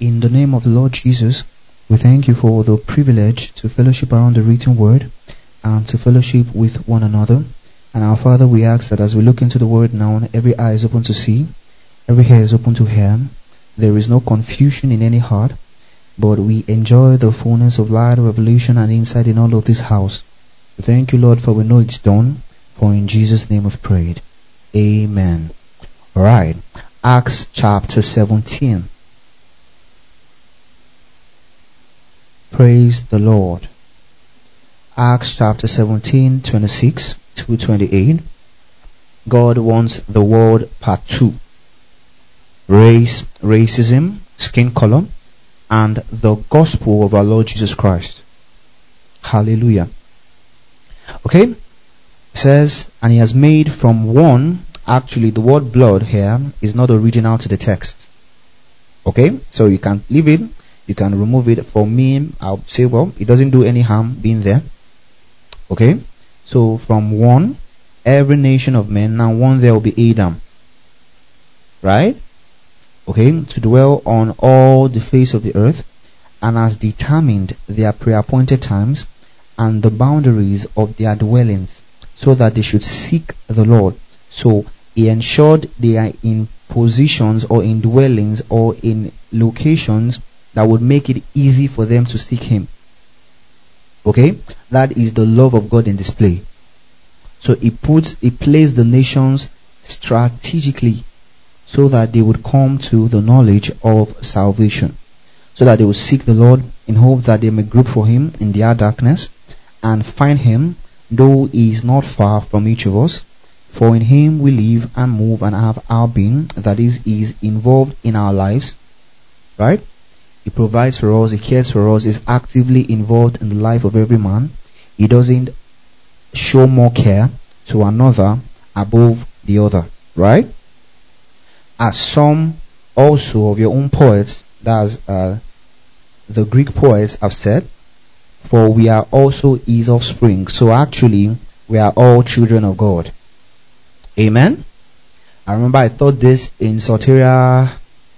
In the name of the Lord Jesus, we thank you for the privilege to fellowship around the written word and to fellowship with one another. And our Father, we ask that as we look into the word now, every eye is open to see, every ear is open to hear. There is no confusion in any heart, but we enjoy the fullness of light, revelation, and insight in all of this house. We thank you, Lord, for we know it's done. For in Jesus' name we've prayed. Amen. Alright. Acts chapter 17. Praise the Lord. Acts chapter 17, 26 to 28. God wants the world part 2. Race, racism, skin color, and the gospel of our Lord Jesus Christ. Hallelujah. Okay? It says, and he has made from one. Actually, the word blood here is not original to the text. Okay? So you can leave it. You can remove it. For me, I'll say, well, it doesn't do any harm being there. Okay? So from one, every nation of men, now one there will be Adam. Right? Okay? To dwell on all the face of the earth, and has determined their pre-appointed times and the boundaries of their dwellings, so that they should seek the Lord. So he ensured they are in positions or in dwellings or in locations that would make it easy for them to seek him. Okay? That is the love of God in display. So he placed the nations strategically so that they would come to the knowledge of salvation. So that they would seek the Lord in hope that they may group for him in their darkness and find him, though he is not far from each of us. For in him we live and move and have our being, that is involved in our lives. Right? He provides for us, he cares for us, is actively involved in the life of every man. He doesn't show more care to another above the other. Right? As some also of your own poets, that's the Greek poets, have said, for we are also his offspring. So actually, we are all children of God. Amen? I remember I taught this in Soteria.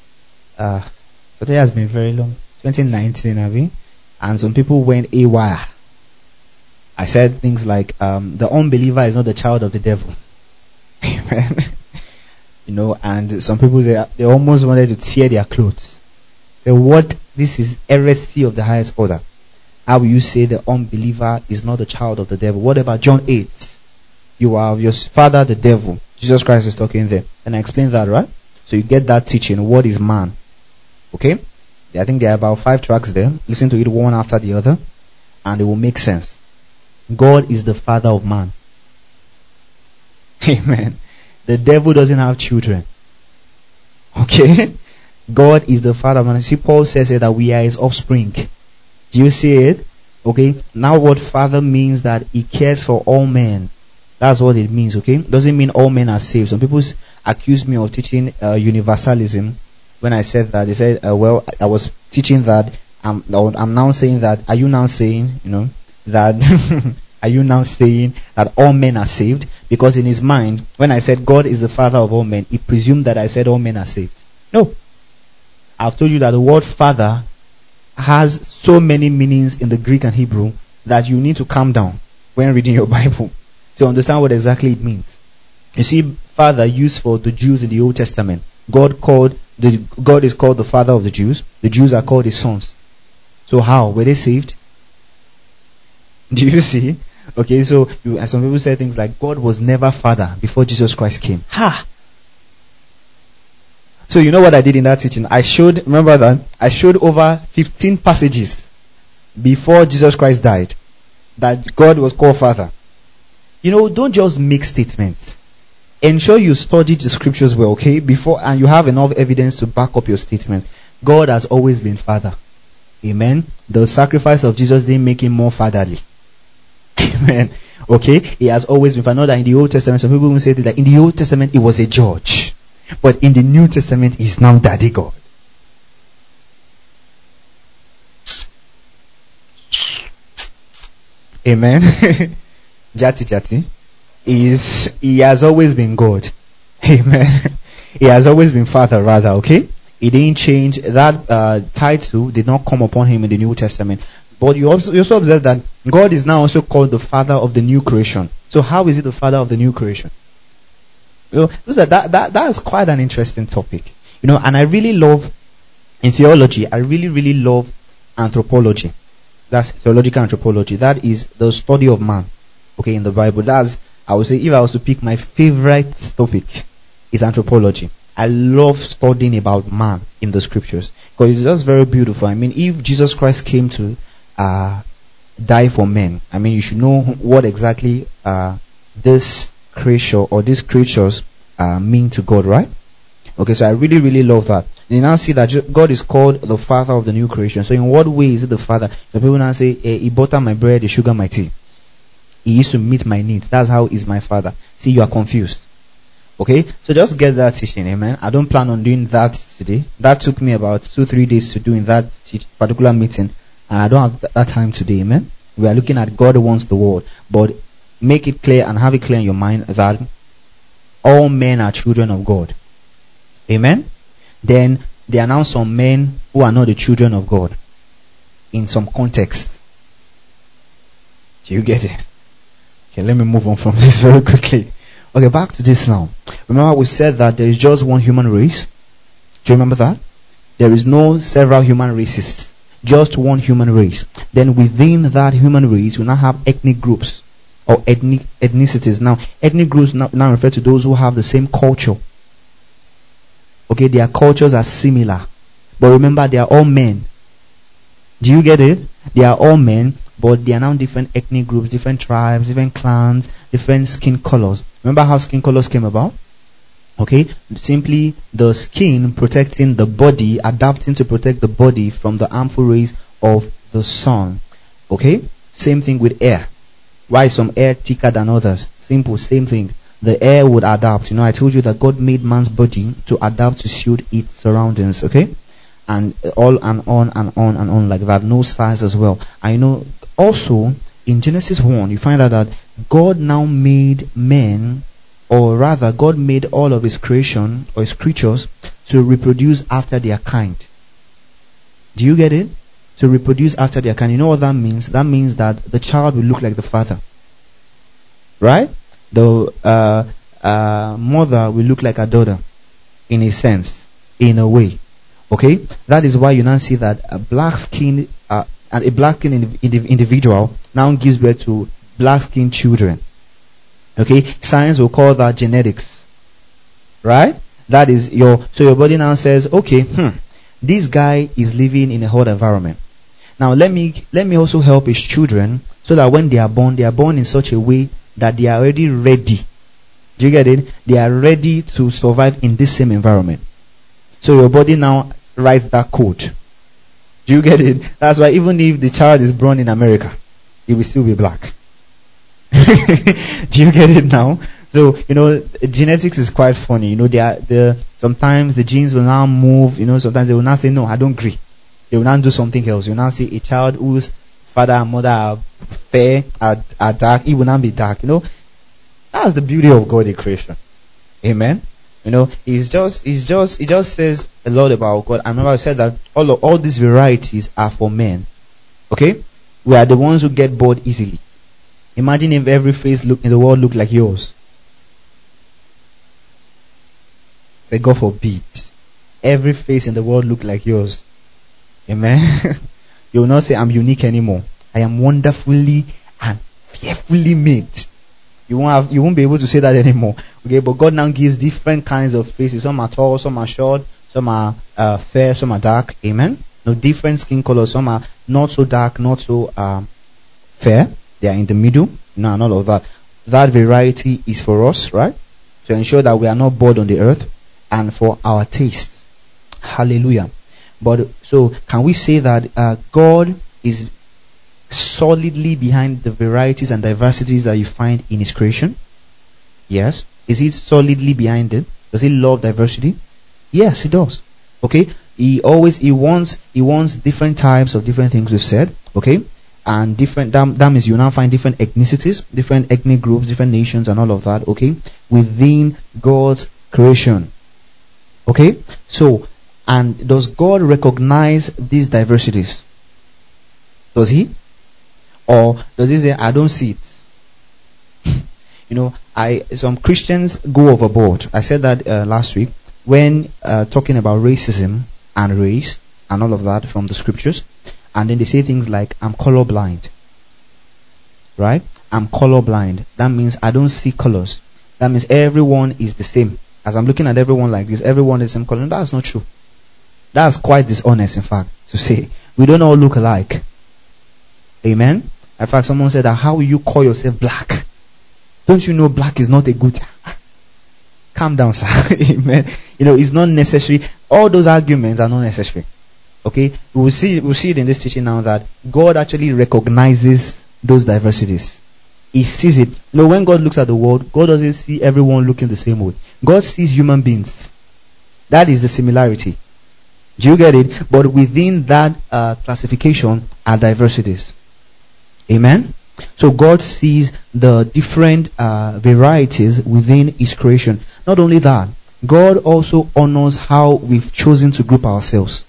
Soteria has been very long. 2019, I mean. And some people went AWire. I said things like, the unbeliever is not the child of the devil. Amen? You know, and some people, they almost wanted to tear their clothes. Say, what? This is heresy of the highest order. How will you say the unbeliever is not the child of the devil? What about John 8? You are of your father the devil. Jesus Christ is talking there. And I explained that, right? So you get that teaching. What is man? Okay? I think there are about 5 tracks there. Listen to it one after the other, and it will make sense. God is the father of man. Amen. The devil doesn't have children. Okay? God is the father of man. See, Paul says that we are his offspring. Do you see it? Okay? Now what father means that he cares for all men. That's what it means, okay? Doesn't mean all men are saved. Some people accuse me of teaching universalism. When I said that, they said, well, I was teaching that. I'm now saying that. Are you now saying, that are you now saying that all men are saved? Because in his mind, when I said God is the father of all men, he presumed that I said all men are saved. No. I've told you that the word father has so many meanings in the Greek and Hebrew that you need to calm down when reading your Bible to understand what exactly it means. You see, father used for the Jews in the Old Testament. God is called the father of the Jews. The Jews are called his sons. So how? Were they saved? Do you see? Okay, so some people say things like God was never father before Jesus Christ came. Ha! So you know what I did in that teaching? I showed over 15 passages before Jesus Christ died that God was called father. Don't just make statements. Ensure you studied the scriptures well, okay? And you have enough evidence to back up your statements. God has always been father. Amen. The sacrifice of Jesus didn't make him more fatherly. Amen. Okay? He has always been father. Not that in the Old Testament, some people will say that in the Old Testament he was a judge. But in the New Testament he's now Daddy God. Amen. Jati. He has always been God. Amen. He has always been father rather, okay? He didn't change. That title did not come upon him in the New Testament. But you also observe that God is now also called the Father of the new creation. So how is he the Father of the new creation? That is quite an interesting topic. And I really love, in theology, I really, really love anthropology. That's theological anthropology. That is the study of man. Okay, in the Bible. I would say, if I was to pick my favorite topic, is anthropology. I love studying about man in the scriptures because it's just very beautiful. I mean, if Jesus Christ came to die for men, I mean, you should know what exactly this creature or these creatures mean to God, right? Okay, so I really, really love that. You now see that God is called the Father of the new creation. So in what way is it the Father? The people now say, he butter my bread, he sugar my tea. He used to meet my needs. That's how he's my Father. See, you are confused. Okay, so just get that teaching, amen. I don't plan on doing that today. That took me about 2-3 days to do in that particular meeting, and I don't have that time today, amen. We are looking at God wants the world, but make it clear and have it clear in your mind that all men are children of God, amen. Then there are now some men who are not the children of God in some context. Do you get it? Okay, let me move on from this very quickly. Okay, back to this now. Remember we said that there is just one human race. Do you remember that? There is no several human races. Just one human race. Then within that human race, we now have ethnic groups or ethnicities. Now, ethnic groups now refer to those who have the same culture. Okay, their cultures are similar. But remember, they are all men. Do you get it? They are all men, but they are now different ethnic groups, different tribes, different clans, different skin colors. Remember how skin colors came about? Okay, simply the skin protecting the body, adapting to protect the body from the harmful rays of the sun. Okay, same thing with air. Why is some air thicker than others? Simple, same thing. The air would adapt. I told you that God made man's body to adapt to suit its surroundings. Okay, and all and on and on and on like that. No size as well. I know. Also, in Genesis 1, you find out that God now made men, or rather, God made all of his creation, or his creatures, to reproduce after their kind. Do you get it? To reproduce after their kind. You know what that means? That means that the child will look like the father. Right? The mother will look like a daughter, in a sense, in a way. Okay? That is why you now see that a black skin individual now gives birth to black skinned children. Okay, science will call that genetics, right? That is your body now says, okay, this guy is living in a hot environment. Now let me also help his children so that when they are born in such a way that they are already ready. Do you get it? They are ready to survive in this same environment. So your body now writes that code. Do you get it? That's why even if the child is born in America, he will still be black. Do you get it now? So, genetics is quite funny. Sometimes the genes will now move, sometimes they will now say, no, I don't agree. They will now do something else. You will now see a child whose father and mother are fair, are dark, he will not be dark. That's the beauty of God in creation. Amen. It just says a lot about God. I remember I said that all these varieties are for men. Okay? We are the ones who get bored easily. Imagine if every face in the world looked like yours. Say, God forbid. Every face in the world looked like yours. Amen. You will not say, I'm unique anymore. I am wonderfully and fearfully made. You won't be able to say that anymore. Okay, but God now gives different kinds of faces. Some are tall, some are short, some are fair, some are dark. Amen. No, different skin colors. Some are not so dark, not so fair. They are in the middle. No, not all of that. That variety is for us, right? To ensure that we are not bored on the earth and for our taste. Hallelujah. But so can we say that God is solidly behind the varieties and diversities that you find in his creation? Yes. Is he solidly behind it? Does he love diversity? Yes, he does. Okay. He wants different types of different things we've said. Okay. And different that means you now find different ethnicities, different ethnic groups, different nations and all of that, okay, within God's creation. Okay? So And does God recognize these diversities? Does he? Or does he say, I don't see it? Some Christians go overboard. I said that last week when talking about racism and race and all of that from the scriptures. And then they say things like, I'm colorblind. Right? I'm colorblind. That means I don't see colors. That means everyone is the same. As I'm looking at everyone like this, everyone is the same color. No, that's not true. That's quite dishonest, in fact, to say. We don't all look alike. Amen? In fact, someone said that, how will you call yourself black? Don't you know black is not a good... Calm down, sir. Amen. It's not necessary. All those arguments are not necessary. Okay? We'll see it in this teaching now that God actually recognizes those diversities. He sees it. When God looks at the world, God doesn't see everyone looking the same way. God sees human beings. That is the similarity. Do you get it? But within that classification are diversities. Amen? So God sees the different varieties within His creation. Not only that, God also honors how we've chosen to group ourselves.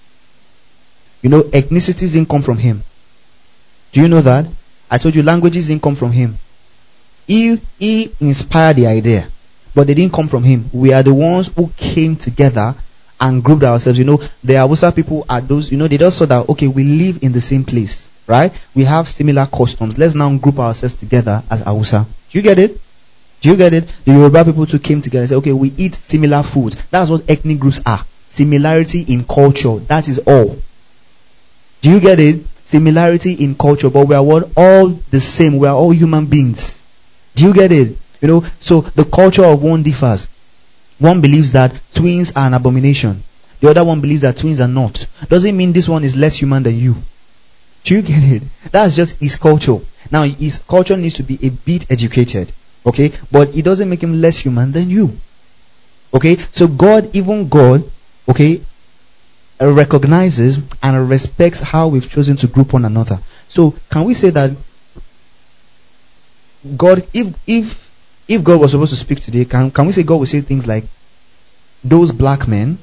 Ethnicities didn't come from Him. Do you know that? I told you languages didn't come from Him. He inspired the idea, but they didn't come from Him. We are the ones who came together and grouped ourselves. The Hausa people are those, they just saw that, okay, we live in the same place, right? We have similar customs. Let's now group ourselves together as Hausa. Do you get it? Do you get it? The Yoruba people too came together and said, okay, we eat similar food. That's what ethnic groups are. Similarity in culture. That is all. Do you get it? Similarity in culture, but we are all the same. We are all human beings. Do you get it? So the culture of one differs. One believes that twins are an abomination. The other one believes that twins are not. Doesn't mean this one is less human than you. Do you get it? That's just his culture. Now, his culture needs to be a bit educated. Okay? But it doesn't make him less human than you. Okay? So even God, okay, recognizes and respects how we've chosen to group one another. So, can we say that God, if God was supposed to speak today, can we say God will say things like, those black men?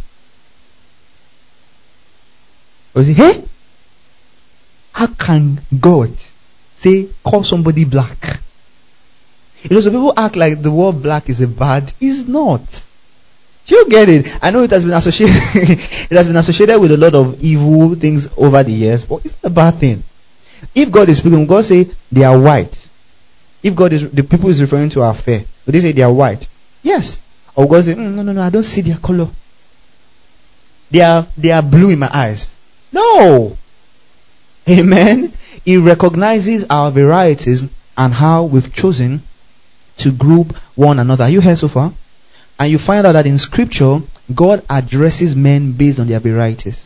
Or say, hey? How can God call somebody black? Some people act like the word black is a bad. It's not. Do you get it? I know it has been associated it has been associated with a lot of evil things over the years, but it's not a bad thing. If God is speaking, God say they are white. If the people is referring to are fair, would they say they are white? Yes. Or God say, no, I don't see their color. They are blue in my eyes. No. Amen. He recognizes our varieties and how we've chosen to group one another. Are you here so far? And you find out that in scripture, God addresses men based on their varieties.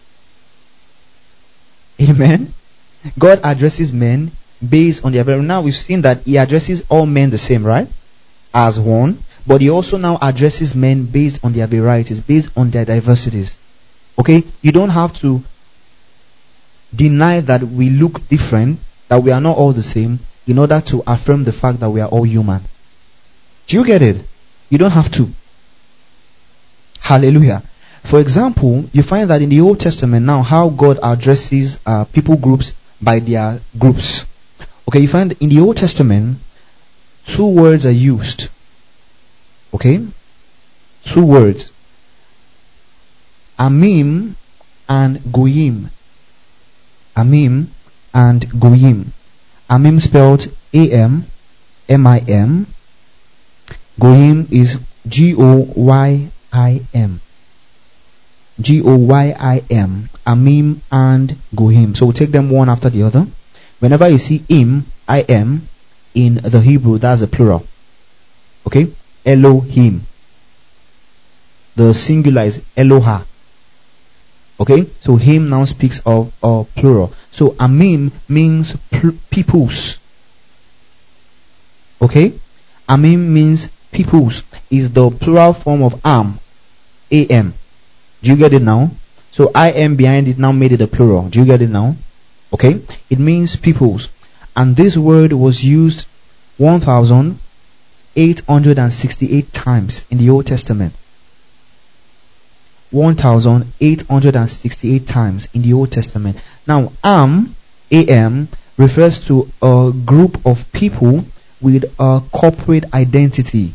Amen. God addresses men based on their varieties. Now we've seen that He addresses all men the same, right? As one. But He also now addresses men based on their varieties, based on their diversities. Okay? You don't have to deny that we look different, that we are not all the same, in order to affirm the fact that we are all human. Do you get it? You don't have to. Hallelujah. For example, you find that in the Old Testament now how God addresses people groups by their groups. Okay, you find in the Old Testament 2 words are used. Okay? 2 words. Amim and Goyim. Amim and Goyim. Amim spelled A-M-M-I-M. Goyim is G-O-Y-I-M. G-O-Y-I-M. Amim and Goyim. So we'll take them one after the other. Whenever you see im, I-M, in the Hebrew, that's a plural. Okay? Elohim. The singular is Eloha. Okay? So him now speaks of plural. So Amim means peoples. Okay? Amim means peoples. Is the plural form of Am. A-M. Do you get it now? So I-M behind it now made it a plural. Do you get it now? Okay? It means peoples. And this word was used 1,868 times in the Old Testament. 1,868 times in the Old Testament. Now, am refers to a group of people with a corporate identity.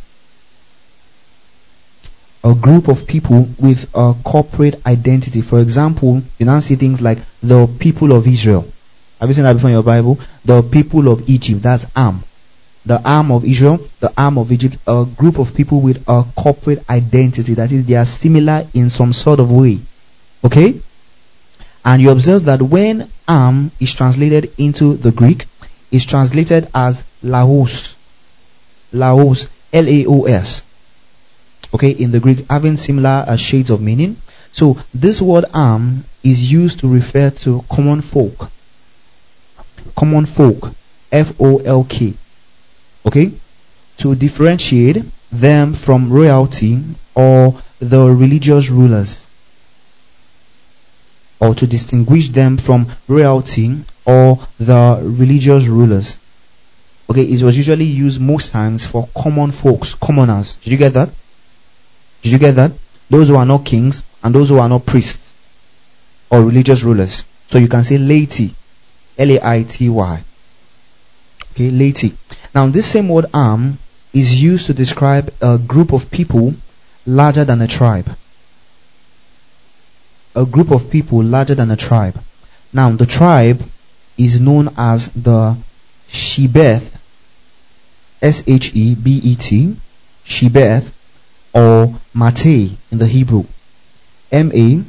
A group of people with a corporate identity. For example, you now see things like the people of Israel. Have you seen that before in your Bible? The people of Egypt. That's Am. The arm of Israel, the arm of Egypt, a group of people with a corporate identity. That is, they are similar in some sort of way. Okay? And you observe that when Am is translated into the Greek, it's translated as Laos. Laos. Laos. Okay, in the Greek, having similar shades of meaning. So this word Am is used to refer to common folk. Common folk. Folk. Okay, to differentiate them from royalty or the religious rulers, or to distinguish them from royalty or the religious rulers. Okay, it was usually used most times for common folks, commoners. Did you get that? Did you get that? Those who are not kings and those who are not priests or religious rulers. So you can say laity, Laity. Okay, laity. Now this same word Am is used to describe a group of people larger than a tribe. A group of people larger than a tribe. Now the tribe is known as the Shebeth, Shebet, Shebeth, or Mateh in the Hebrew. Matteh.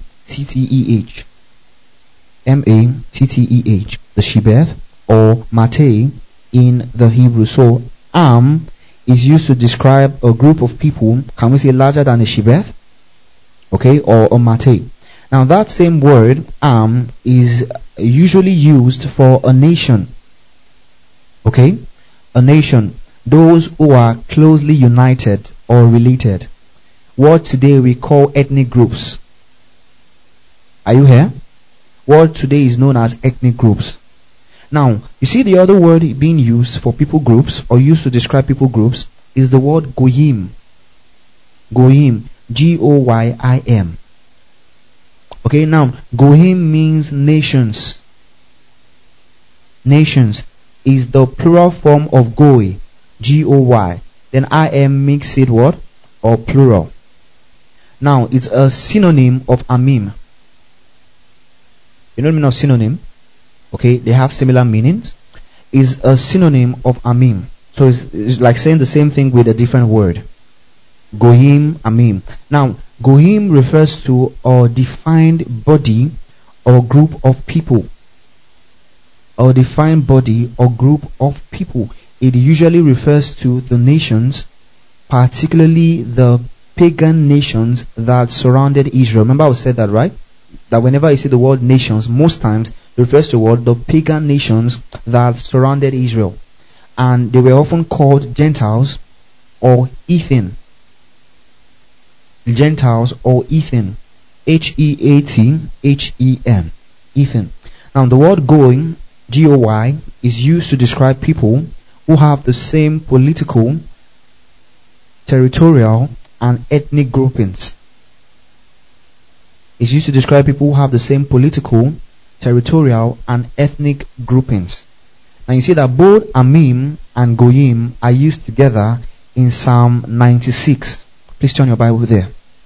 Matteh, the Shebeth or Mateh in the Hebrew. So Am is used to describe a group of people, can we say larger than a Shebeth? Okay, or a Mateh. Now that same word Am is usually used for a nation. Okay, a nation, those who are closely united or related. What today we call ethnic groups. Are you here? What today is known as ethnic groups. Now, you see the other word being used for people groups or used to describe people groups is the word Goyim. Goyim. Goyim. Okay, now, Goyim means nations. Nations is the plural form of Goy. Goy. Then Im makes it what? Or plural. Now, it's a synonym of Amim. You know the meaning of synonym? Okay, they have similar meanings. Is a synonym of Amim. So it's like saying the same thing with a different word. Goyim, Amim. Now, Goyim refers to a defined body or group of people. A defined body or group of people. It usually refers to the nations, particularly the pagan nations that surrounded Israel. Remember I said that, right? That whenever you see the word nations, most times it refers to the pagan nations that surrounded Israel. And they were often called Gentiles or heathen. Gentiles or heathen. Heathen. Heathen. Now the word going, Goy, is used to describe people who have the same political, territorial, and ethnic groupings. It's used to describe people who have the same political, territorial, and ethnic groupings. Now you see that both Amim and Goyim are used together in Psalm 96. Please turn your Bible there.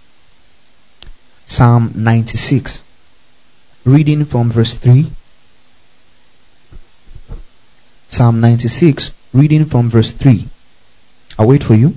Psalm 96. Reading from verse 3. Psalm 96, reading from verse 3. I'll wait for you.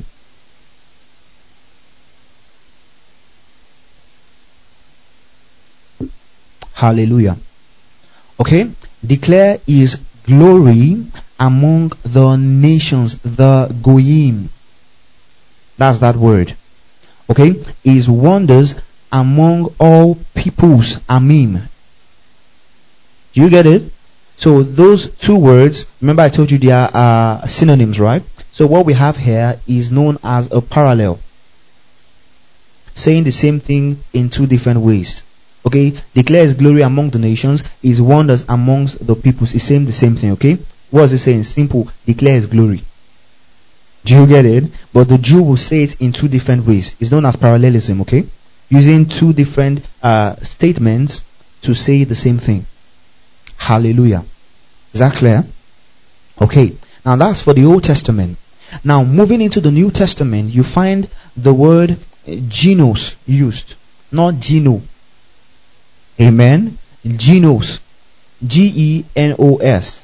Hallelujah. Okay, declare his glory among the nations, the Goyim. That's that word. Okay, his wonders among all peoples, Amim. Do you get it? So those two words, remember I told you they are synonyms, right? So what we have here is known as a parallel, saying the same thing in two different ways. Okay, declare his glory among the nations, his wonders amongst the peoples. It's saying the same thing. Okay, what is it saying? Simple. Declare his glory. Do you get it? But the Jew will say it in two different ways. It's known as parallelism. Okay, using two different statements to say the same thing. Hallelujah. Is that clear? Okay. Now that's for the Old Testament. Now moving into the New Testament, you find the word genos used, not geno. Amen. Genos. Genos.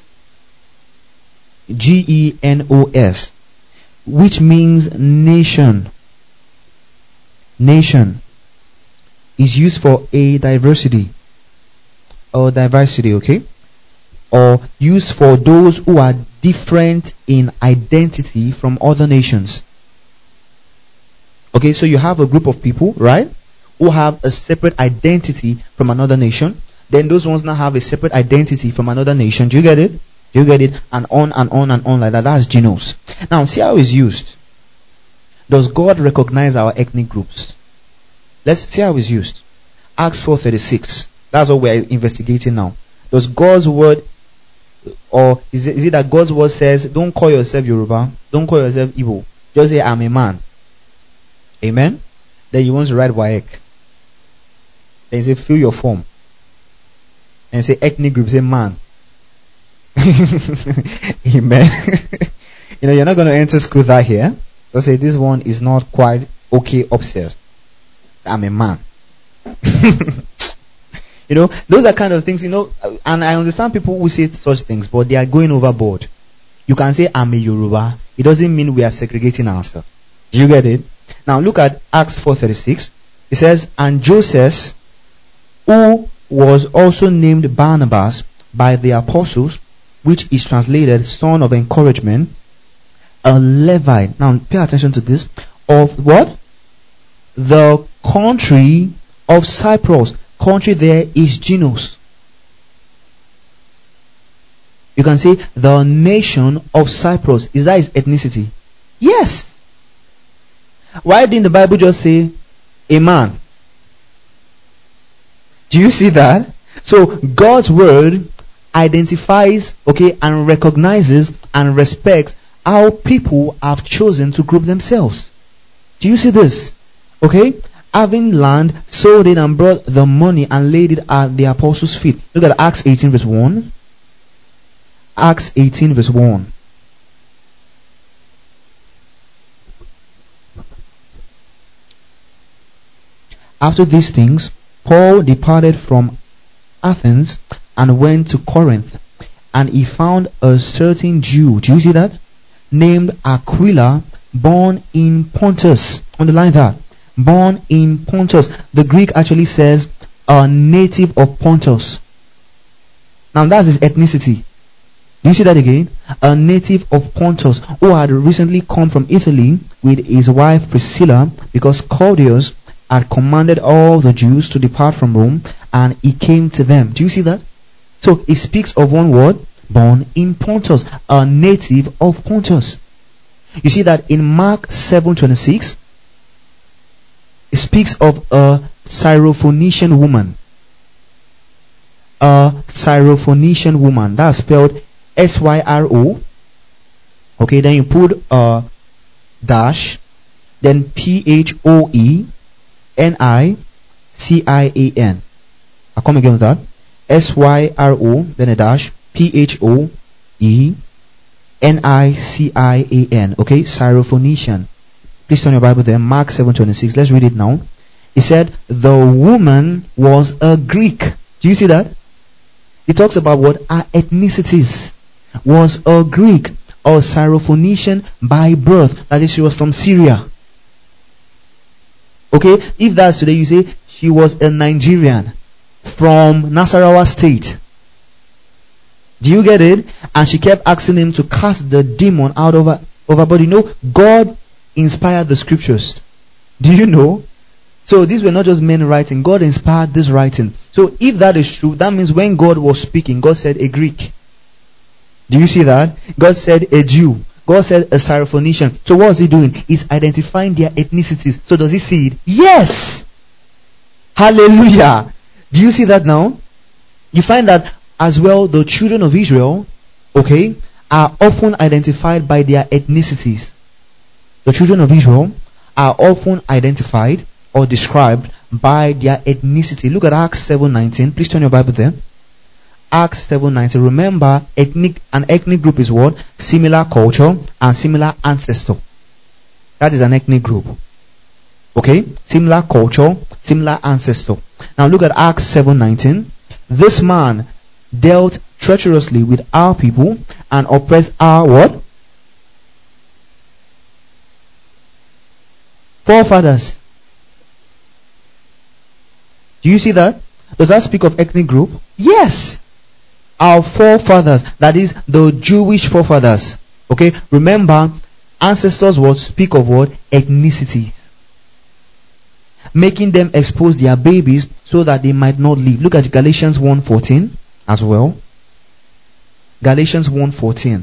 Genos. Which means nation. Nation is used for a diversity or diversity, okay? Or used for those who are different in identity from other nations. Okay, so you have a group of people, right, who have a separate identity from another nation. Then those ones now have a separate identity from another nation. Do you get it? Do you get it? And on and on and on like that. That's genos. Now see how it's used. Does God recognize our ethnic groups? Let's see how it's used. Acts 4:36. That's what we're investigating now. Does God's word, or is it that God's word says, don't call yourself Yoruba, don't call yourself Igbo, just say I'm a man. Amen? Then you want to write WAEC. Then you say fill your form. And say ethnic group, say man. Amen. You're not going to enter school that here. Just say this one is not quite okay upstairs. I'm a man. Those are kind of things, and I understand people who say such things, but they are going overboard. You can say I'm a Yoruba. It doesn't mean we are segregating ourselves. Do you get it? Now look at Acts 4:36. It says, and Joseph, who was also named Barnabas by the apostles, which is translated son of encouragement, a Levite. Now pay attention to this. Of what? The country of Cyprus. Country there is genos. You can say the nation of Cyprus. Is that his ethnicity? Yes. Why didn't the Bible just say a man? Do you see that? So God's word identifies, and recognizes and respects how people have chosen to group themselves. Do you see this? Having land, sold it and brought the money and laid it at the apostles' feet. Look at Acts 18 verse 1. Acts 18 verse 1. After these things, Paul departed from Athens and went to Corinth, and he found a certain Jew. Do you see that? Named Aquila, born in Pontus. Underline that. Born in Pontus. The Greek actually says a native of Pontus. Now that's his ethnicity. Do you see that again? A native of Pontus, who had recently come from Italy with his wife Priscilla, because Claudius had commanded all the Jews to depart from Rome, and he came to them. Do you see that? So it speaks of one word, born in Pontus, a native of Pontus. You see that in Mark 7:26, it speaks of a Syrophoenician woman. A Syrophoenician woman. That's spelled SYRO. Then you put a dash, then PHOENICIAN. I'll come again with that. SYRO, then a dash, PHOENICIAN. Syrophoenician. Please turn your Bible there. Mark 7:26. Let's read it now. He said, the woman was a Greek. Do you see that? It talks about what her ethnicities. Was a Greek or Syrophoenician by birth. That is, she was from Syria. If that's today, you say she was a Nigerian from Nasarawa State. Do you get it? And she kept asking him to cast the demon out of her body. God inspired the scriptures. Do you know? So these were not just men writing. God inspired this writing. So if that is true, that means when God was speaking, God said a Greek. Do you see that? God said a Jew. God said a Syrophoenician. So what is he doing? He's identifying their ethnicities. So does he see it? Yes! Hallelujah! Do you see that now? You find that as well, the children of Israel, are often identified by their ethnicities. The children of Israel are often identified or described by their ethnicity. Look at Acts 7:19. Please turn your Bible there. Acts 7:19. Remember, an ethnic group is what? Similar culture and similar ancestor. That is an ethnic group. Okay? Similar culture, similar ancestor. Now look at Acts 7:19. This man dealt treacherously with our people and oppressed our what? Forefathers. Do you see that? Does that speak of ethnic group? Yes. Our forefathers, that is the Jewish forefathers. Okay? Remember, ancestors would speak of what? Ethnicities. Making them expose their babies so that they might not live. Look at Galatians 1:14 as well. Galatians 1:14.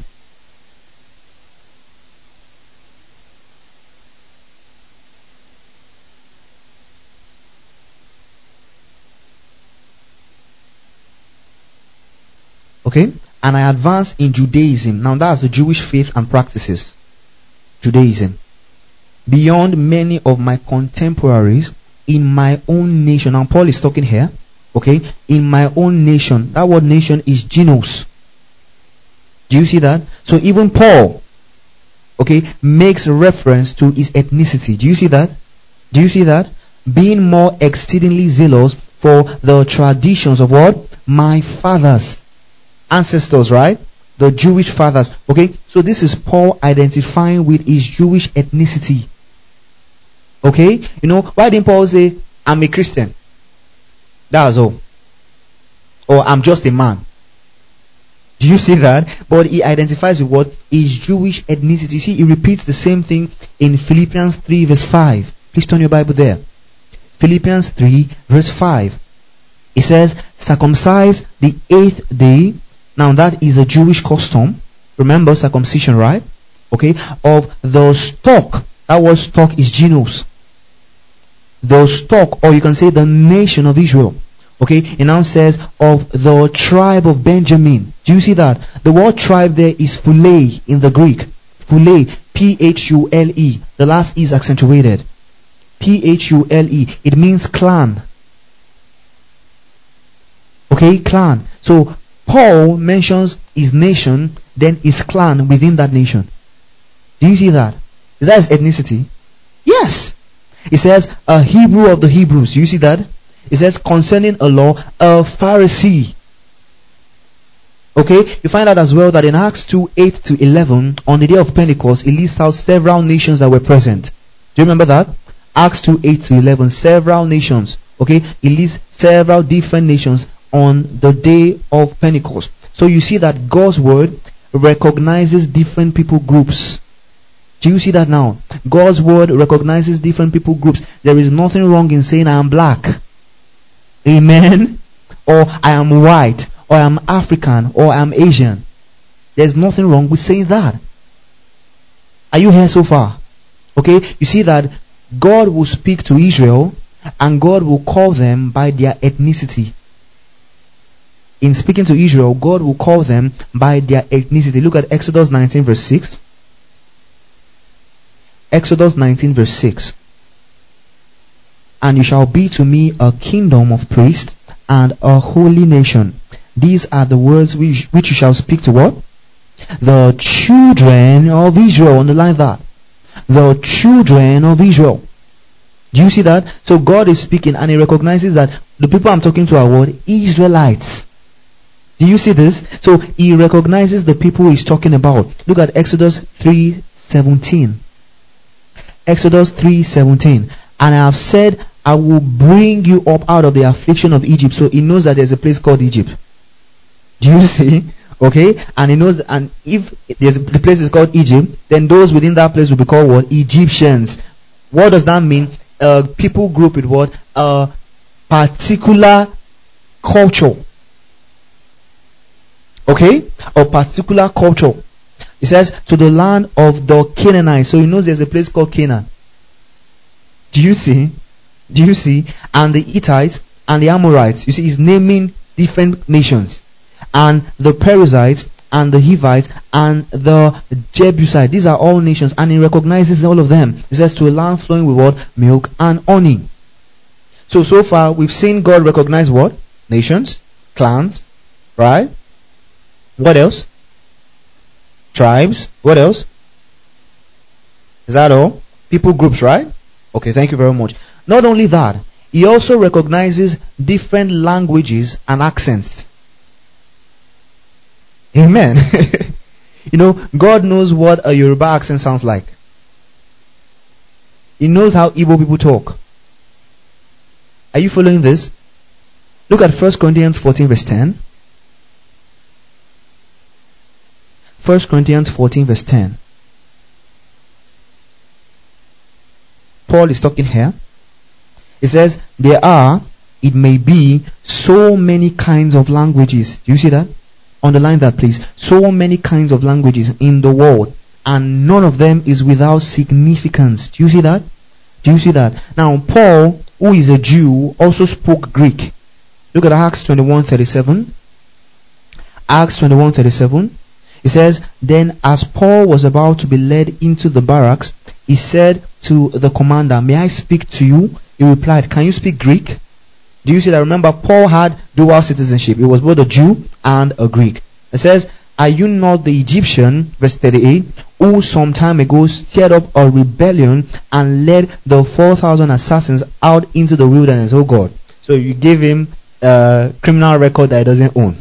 Okay? And I advance in Judaism. Now that's the Jewish faith and practices. Judaism. Beyond many of my contemporaries in my own nation. Now Paul is talking here. Okay? In my own nation. That word nation is genos. Do you see that? So even Paul, okay, makes reference to his ethnicity. Do you see that? Do you see that? Being more exceedingly zealous for the traditions of what? My fathers. Ancestors, right? The Jewish fathers. Okay? So this is Paul identifying with his Jewish ethnicity. Okay? You know, why didn't Paul say, I'm a Christian? That's all. Or I'm just a man. Do you see that? But he identifies with what? His Jewish ethnicity. You see, he repeats the same thing in Philippians 3 verse 5. Please turn your Bible there. Philippians 3 verse 5. It says, circumcise the 8th day. Now that is a Jewish custom. Remember circumcision, right? Okay. Of the stock. That word stock is genos. The stock, or you can say the nation of Israel. Okay. It now says of the tribe of Benjamin. Do you see that? The word tribe there is phule in the Greek. Phule. Phule. The last is accentuated. Phule. It means clan. Okay, clan. So Paul mentions his nation, then his clan within that nation. Do you see that? Is that his ethnicity? Yes. It says a Hebrew of the Hebrews. Do you see that? It says concerning a law, a Pharisee. Okay, you find out as well that in Acts 2:8-11, on the day of Pentecost, it lists out several nations that were present. Do you remember that? Acts 2:8-11, several nations. Okay, it lists several different nations on the day of Pentecost. So you see that God's word recognizes different people groups. Do you see that now? God's word recognizes different people groups. There is nothing wrong in saying I am black. Amen. Or I am white. Or I am African. Or I am Asian. There's nothing wrong with saying that. Are you here so far? Okay. You see that God will speak to Israel and God will call them by their ethnicity. In speaking to Israel, God will call them by their ethnicity. Look at Exodus 19 verse 6. Exodus 19 verse 6. And you shall be to me a kingdom of priests and a holy nation. These are the words which you shall speak to what? The children of Israel. Underline that. The children of Israel. Do you see that? So God is speaking and he recognizes that the people I'm talking to are what? Israelites. Do you see this? So he recognizes the people he's talking about. Look at Exodus 3:17. Exodus 3:17. And I have said, I will bring you up out of the affliction of Egypt. So he knows that there's a place called Egypt. Do you see? Okay? And he knows that, and if the place is called Egypt, then those within that place will be called what? Egyptians. What does that mean? People group with what? A particular culture. Okay? A particular culture. It says to the land of the Canaanites. So he knows there's a place called Canaan. Do you see? Do you see? And the Hittites and the Amorites. You see, he's naming different nations. And the Perizzites and the Hivites and the Jebusites. These are all nations, and he recognizes all of them. He says to a land flowing with what? Milk and honey. So far we've seen God recognize what? Nations, clans, right? What else? Tribes. What else? Is that all? People groups, right? Okay, thank you very much. Not only that, he also recognizes different languages and accents. Amen. God knows what a Yoruba accent sounds like. He knows how Igbo people talk. Are you following this? Look at 1 Corinthians 14 verse 10. 1 Corinthians 14 verse 10. Paul is talking here. He says, there are, it may be, so many kinds of languages. Do you see that? Underline that, please. So many kinds of languages in the world, and none of them is without significance. Do you see that? Do you see that? Now, Paul, who is a Jew, also spoke Greek. Look at Acts 21:37. Acts 21:37. It says, then as Paul was about to be led into the barracks, he said to the commander, may I speak to you? He replied, can you speak Greek? Do you see that? Remember, Paul had dual citizenship. He was both a Jew and a Greek. It says, are you not the Egyptian, verse 38, who some time ago stirred up a rebellion and led the 4,000 assassins out into the wilderness? Oh God. So you gave him a criminal record that he doesn't own.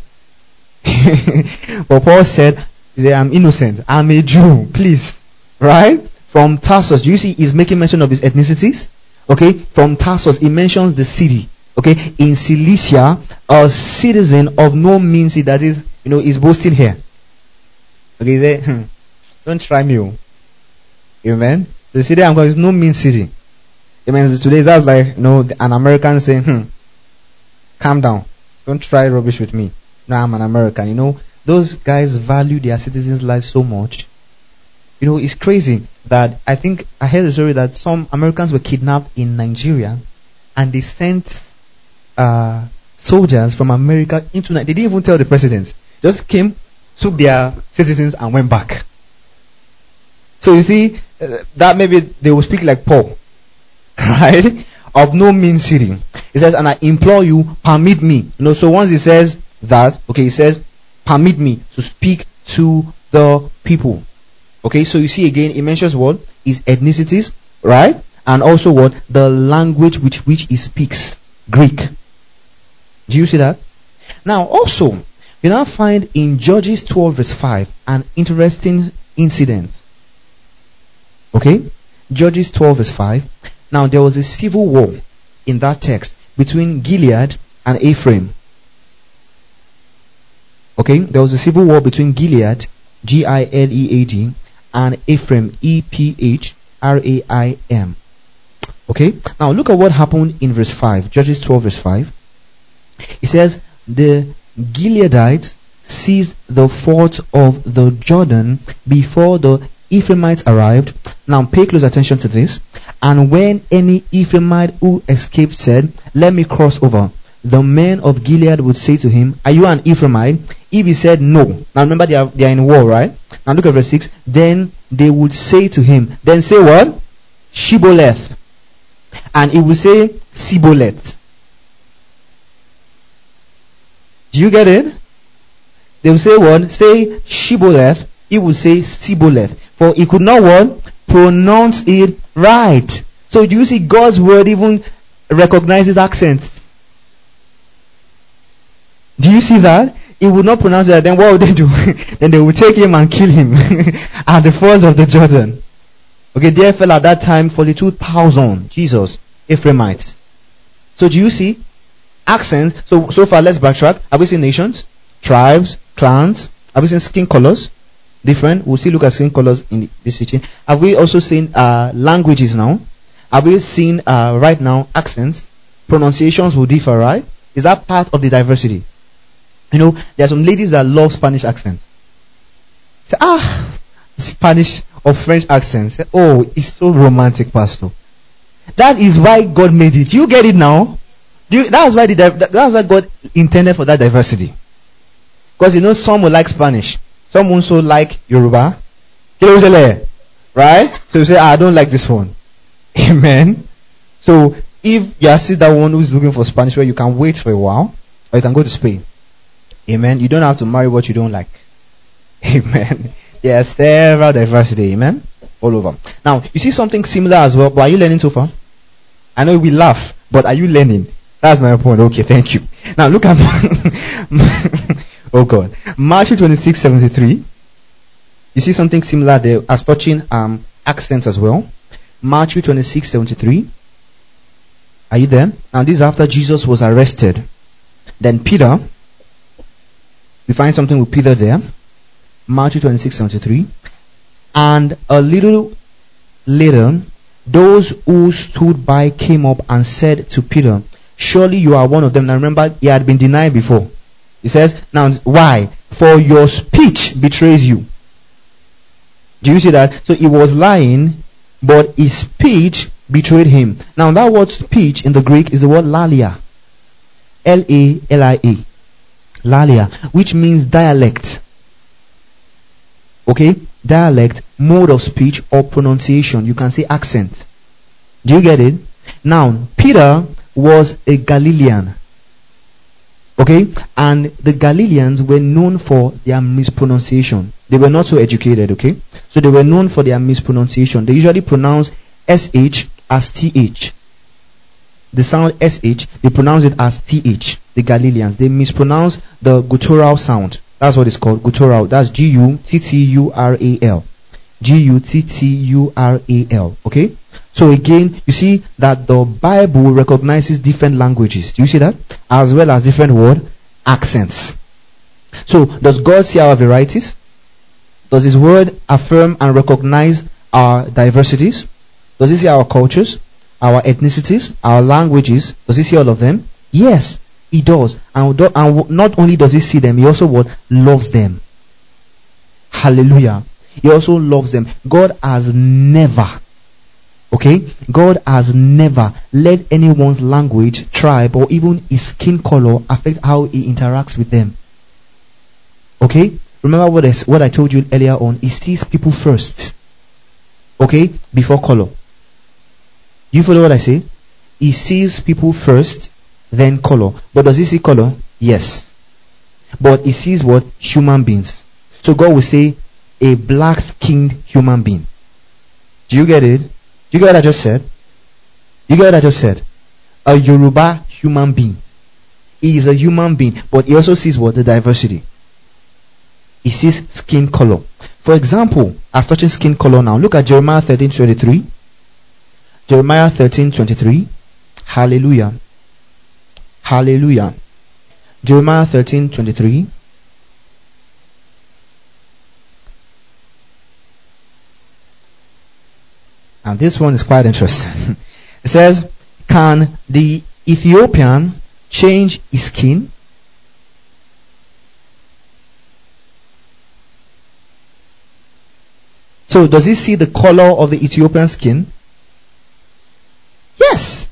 But Paul said, I'm innocent. I'm a Jew. Please. Right? From Tarsus. Do you see he's making mention of his ethnicities? Okay. From Tarsus, he mentions the city. Okay. In Cilicia, a citizen of no mean city, that is, is boasting here. Okay. He said, don't try me. Amen. The city I'm going is no mean city. Amen. Today that's like, an American saying, calm down. Don't try rubbish with me. No, I'm an American. Those guys value their citizens' lives so much. It's crazy that I think I heard a story that some Americans were kidnapped in Nigeria and they sent soldiers from America into Nigeria. They didn't even tell the president. Just came, took their citizens and went back. So you see, that maybe they will speak like Paul. Right? Of no mean city. He says, and I implore you, permit me. So once he says that, okay, he says, permit me to speak to the people. Okay, so you see again, he mentions what? His ethnicities, right? And also what? The language with which he speaks. Greek. Do you see that? Now also, you now find in Judges 12 verse 5 an interesting incident. Okay? Judges 12 verse 5. Now there was a civil war in that text between Gilead and Ephraim. Okay? There was a civil war between Gilead, Gilead, and Ephraim, Ephraim. Okay? Now look at what happened in verse 5. Judges 12 verse 5. It says, the Gileadites seized the fort of the Jordan before the Ephraimites arrived. Now pay close attention to this. And when any Ephraimite who escaped said, let me cross over, the men of Gilead would say to him, are you an Ephraimite? If he said no, now remember they are in war, right? Now look at verse 6. Then they would say to him, then say what? Shibboleth. And he would say Siboleth. Do you get it? They will say what? Say Shibboleth. He would say Siboleth. For he could not what? Pronounce it right. So do you see God's word even recognizes accents? Do you see that? He would not pronounce it. Then what would they do? Then they would take him and kill him at the falls of the Jordan. Okay, there fell at that time 42,000 Jesus Ephraimites. So do you see accents? So far let's backtrack. Have we seen nations, tribes, clans? Have we seen skin colors? Different. We'll still look at skin colors in this teaching. Have we also seen languages now? Have we seen right now accents? Pronunciations will differ, right? Is that part of the diversity? There are some ladies that love Spanish accents. Say, Spanish or French accents. Say, oh, it's so romantic, Pastor. That is why God made it. You get it now? That's why God intended for that diversity. Because some will like Spanish. Some also like Yoruba. Right? So you say, I don't like this one. Amen. So if you are still that one who's looking for Spanish, where you can wait for a while, or you can go to Spain. Amen. You don't have to marry what you don't like. Amen. There are several diversity. Amen. All over. Now, you see something similar as well, but are you learning so far? I know we laugh, but are you learning? That's my point. Okay, thank you. Now look at oh God, Matthew 26:73. You see something similar there as touching accents as well. Matthew 26:73. Are you there? Now this is after Jesus was arrested. Then Peter, we find something with Peter there. Matthew 26:73. And a little later, those who stood by came up and said to Peter, surely you are one of them. Now remember, he had been denied before. He says, now why? For your speech betrays you. Do you see that? So he was lying, but his speech betrayed him. Now that word speech in the Greek is the word lalia. Lalia. Lalia, which means dialect. Okay? Dialect, mode of speech or pronunciation. You can say accent. Do you get it? Now, Peter was a Galilean. Okay? And the Galileans were known for their mispronunciation. They were not so educated, okay? So they were known for their mispronunciation. They usually pronounce SH as TH. The sound SH, they pronounce it as TH. The Galileans, they mispronounce the guttural sound. That's what it's called, guttural. That's Guttural. Guttural. Okay? So again, you see that the Bible recognizes different languages. Do you see that? As well as different accents. So, does God see our varieties? Does His word affirm and recognize our diversities? Does He see our cultures, our ethnicities, our languages? Does He see all of them? Yes, He does. And not only does He see them, He also loves them. Hallelujah. He also loves them. God has never let anyone's language, tribe, or even his skin color affect how he interacts with them. Okay? Remember what I told you earlier on. He sees people first. Okay? Before color. You follow what I say? He sees people first, then color. But does He see color? Yes. But He sees what? Human beings. So God will say, a black-skinned human being. Do you get it? Do you get what I just said? You get what I just said? A Yoruba human being. He is a human being, but he also sees what? The diversity. He sees skin color. For example, as touching skin color now, look at Jeremiah 13:23. Jeremiah 13:23. Hallelujah. Hallelujah. Jeremiah 13:23. And this one is quite interesting. It says, can the Ethiopian change his skin? So does he see the color of the Ethiopian skin? Yes.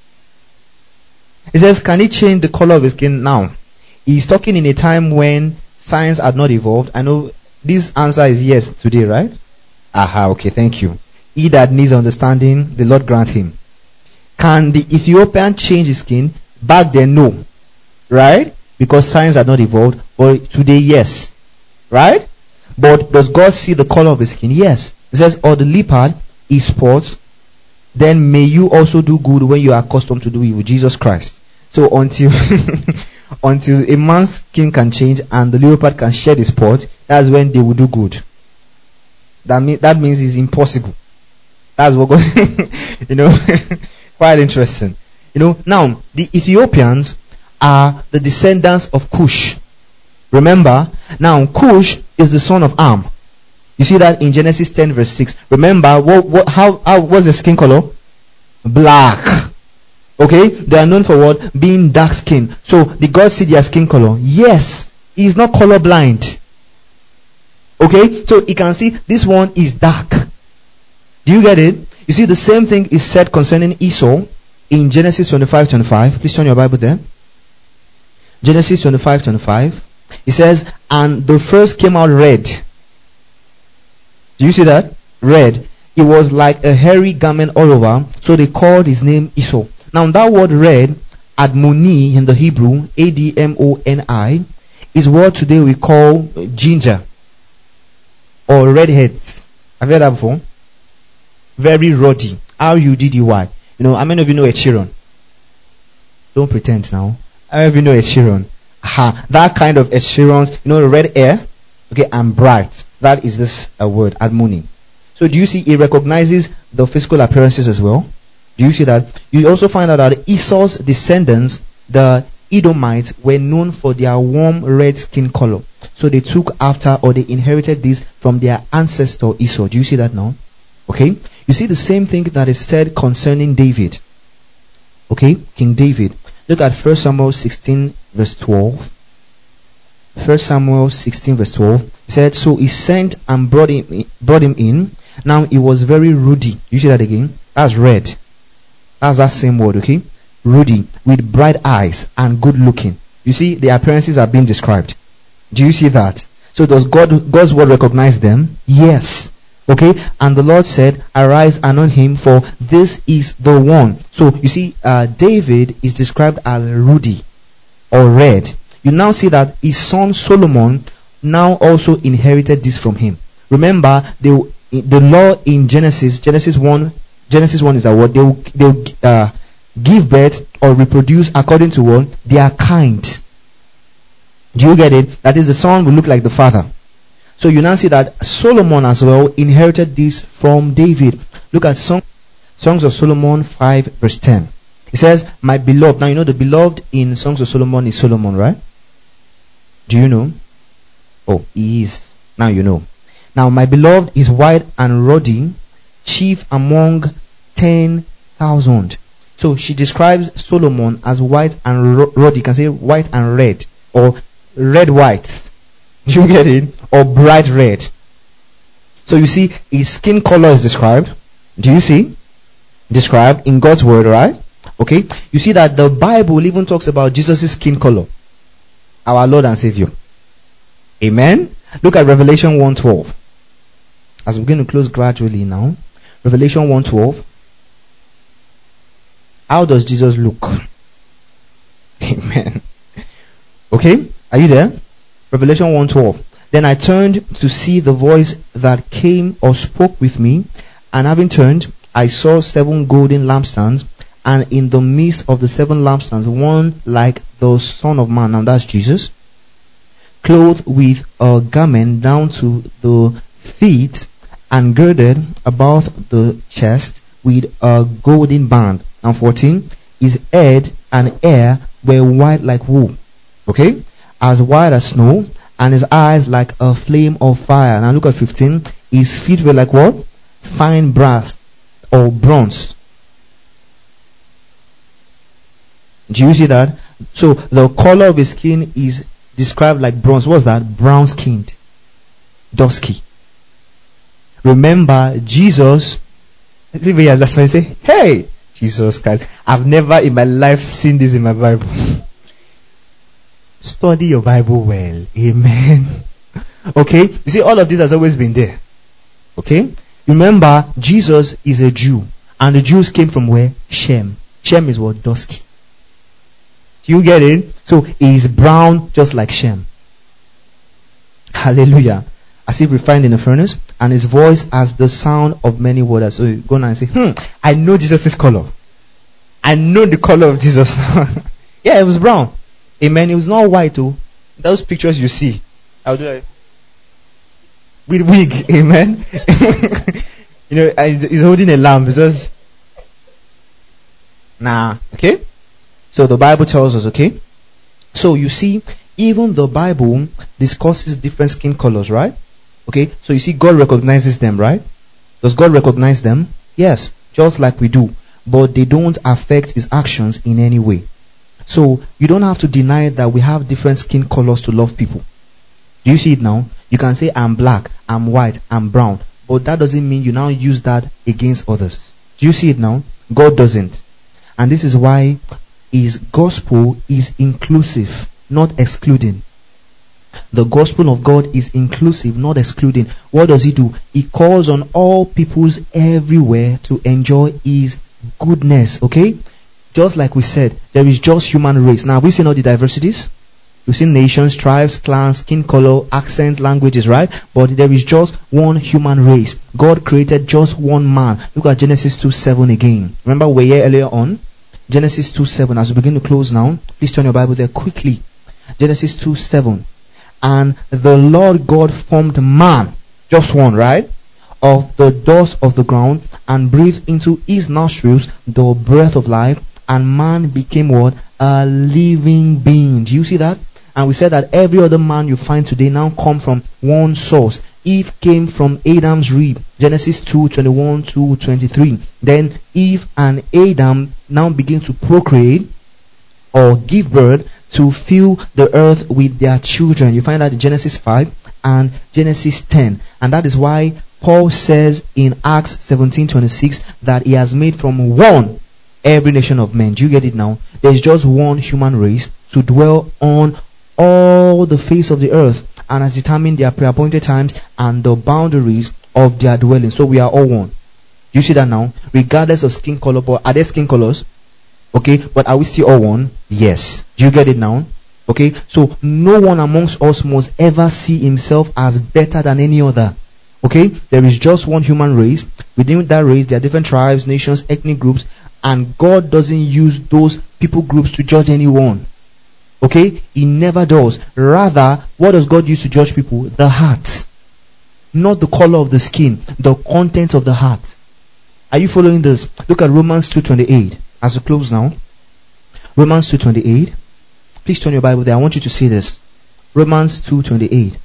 It says, can he change the color of his skin? Now, he's talking in a time when science had not evolved. I know this answer is yes today, right? Aha, okay, thank you. He that needs understanding, the Lord grant him. Can the Ethiopian change his skin? Back then, no. Right? Because science had not evolved. But today, yes. Right? But does God see the color of his skin? Yes. It says, or the leopard is spots, then may you also do good when you are accustomed to do evil. Jesus Christ. So until until a man's skin can change and the leopard can shed his spot, that's when they will do good. That means it's impossible. That's what God, quite interesting. Now, the Ethiopians are the descendants of Cush. Remember, now Cush is the son of Am. You see that in Genesis 10 verse 6. Remember, what's the skin color? Black. Okay? They are known for what? Being dark skinned. So, did God see their skin color? Yes. He is not color blind. Okay? So, he can see this one is dark. Do you get it? You see, the same thing is said concerning Esau in Genesis 25:25. Please turn your Bible there. Genesis 25:25. It says, and the first came out red. Do you see that? Red. It was like a hairy garment all over, so they called his name Esau. Now that word red, admoni in the Hebrew, Admoni, is what today we call ginger or redheads. Have you heard that before? Very ruddy. Ruddy. How many of you know Ed Sheeran? Don't pretend now. How many of you know Ed Sheeran? That kind of Ed Sheeran's, red hair, okay, and bright. That is this word, admoni. So do you see it recognizes the physical appearances as well? Do you see that? You also find out that Esau's descendants, the Edomites, were known for their warm red skin color. So they took after, or they inherited this from their ancestor Esau. Do you see that now? Okay. You see the same thing that is said concerning David. Okay, King David. Look at 1 Samuel 16 verse 12. 1 Samuel 16 verse 12. He said, so he sent and brought him in. Now he was very ruddy. You see that again? That's red. That's that same word, okay? Ruddy, with bright eyes and good looking. You see, the appearances are being described. Do you see that? So does God's word recognize them? Yes. Okay, and the Lord said, arise, anoint him, for this is the one. So you see, David is described as ruddy or red. You now see that his son Solomon now also inherited this from him. Remember, the law in Genesis 1 is that what they'll give birth or reproduce according to what their kind. Do you get it? That is, the son will look like the father. So you now see that Solomon as well inherited this from David. Look at Songs of Solomon 5 verse 10. It says, my beloved. Now you know the beloved in Songs of Solomon is Solomon, right? Do you know? Oh, he is. Now you know. Now my beloved is white and ruddy, chief among 10,000. So she describes Solomon as white and ruddy. You can say white and red, or red white. Do you get it? Or bright red. So you see, his skin color is described. Do you see? Described in God's word, right? Okay. You see that the Bible even talks about Jesus' skin color. Our Lord and Savior. Amen. Look at Revelation 1:12. As we're going to close gradually now. Revelation 1:12. How does Jesus look? Amen. Okay. Are you there? Revelation 1:12. Then I turned to see the voice that came or spoke with me, and having turned, I saw 7 golden lampstands, and in the midst of the 7 lampstands, one like the Son of Man, now that's Jesus, clothed with a garment down to the feet, and girded about the chest with a golden band. Now 14, his head and hair were white like wool. Okay? As white as snow, and his eyes like a flame of fire. Now look at 15. His feet were like what? Fine brass or bronze. Do you see that? So the color of his skin is described like bronze. What's that? Brown skinned. Dusky. Remember, Jesus. That's why I say, hey, Jesus Christ. I've never in my life seen this in my Bible. Study your Bible well. Amen. Okay? You see, all of this has always been there. Okay? Remember, Jesus is a Jew. And the Jews came from where? Shem. Shem is what? Dusky. Do you get it? So, he is brown just like Shem. Hallelujah. As if refined in a furnace. And his voice as the sound of many waters. So, you go now and say, I know Jesus' color. I know the color of Jesus. Yeah, it was brown. Amen. It was not white too. Those pictures you see. I'll do that. With wig. Amen. He's holding a lamp. Just okay. So the Bible tells us, okay. So you see, even the Bible discusses different skin colors, right? Okay. So you see, God recognizes them, right? Does God recognize them? Yes, just like we do. But they don't affect his actions in any way. So you don't have to deny that we have different skin colors to love people. Do you see it now? You can say I'm black, I'm white, I'm brown, but that doesn't mean you now use that against others. Do you see it now? God doesn't. And this is why his gospel is inclusive, not excluding. The gospel of God is inclusive, not excluding. What does he do? He calls on all peoples everywhere to enjoy his goodness. Okay? just like we said, there is just human race. Now, have we seen all the diversities? We've seen nations, tribes, clans, skin color, accents, languages, right? But there is just one human race. God created just one man. Look at Genesis 2:7 again. Remember we were here earlier on? Genesis 2:7. As we begin to close now, please turn your Bible there quickly. Genesis 2:7. And the Lord God formed man, just one, right? Of the dust of the ground, and breathed into his nostrils the breath of life, and man became what? A living being. Do you see that? And we said that every other man you find today now come from one source. Eve came from Adam's rib. Genesis 2:21 to 23. Then Eve and Adam now begin to procreate or give birth to fill the earth with their children. You find that in Genesis 5 and Genesis 10. And that is why Paul says in Acts 17:26 that he has made from one every nation of men. Do you get it now? There is just one human race to dwell on all the face of the earth, and has determined their pre-appointed times and the boundaries of their dwelling. So we are all one. Do you see that now? Regardless of skin color. But are there skin colors? Okay, but are we still all one? Yes. Do you get it now? Okay, so no one amongst us must ever see himself as better than any other. Okay, there is just one human race. Within that race, there are different tribes, nations, ethnic groups, and God doesn't use those people groups to judge anyone. Okay, He never does. Rather, what does God use to judge people? The heart, not the color of the skin, the content of the heart. Are you following this? Look at Romans 2:28 as we close now. Romans 2:28. Please turn your Bible there. I want you to see this. Romans 2:28.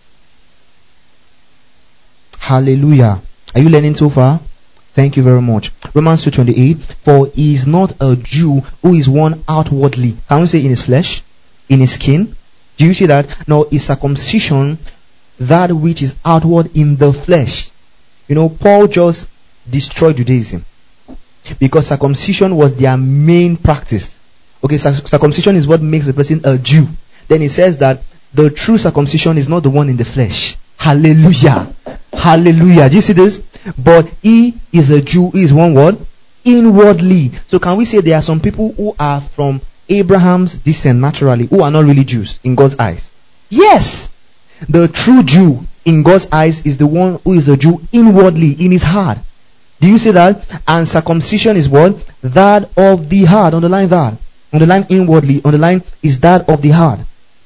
Hallelujah. Are you learning so far? Thank you very much. Romans 2:28. For he is not a Jew who is one outwardly. Can we say in his flesh? In his skin? Do you see that? Now is circumcision that which is outward in the flesh. You know, Paul just destroyed Judaism because circumcision was their main practice. Okay, circumcision is what makes a person a Jew. Then he says that the true circumcision is not the one in the flesh. Hallelujah. Hallelujah. Do you see this? But he is a Jew. He is one word. Inwardly. So can we say there are some people who are from Abraham's descent naturally, who are not really Jews in God's eyes? Yes. The true Jew in God's eyes is the one who is a Jew inwardly, in his heart. Do you see that? And circumcision is what? That of the heart. Underline that. Underline inwardly. Underline is that of the heart.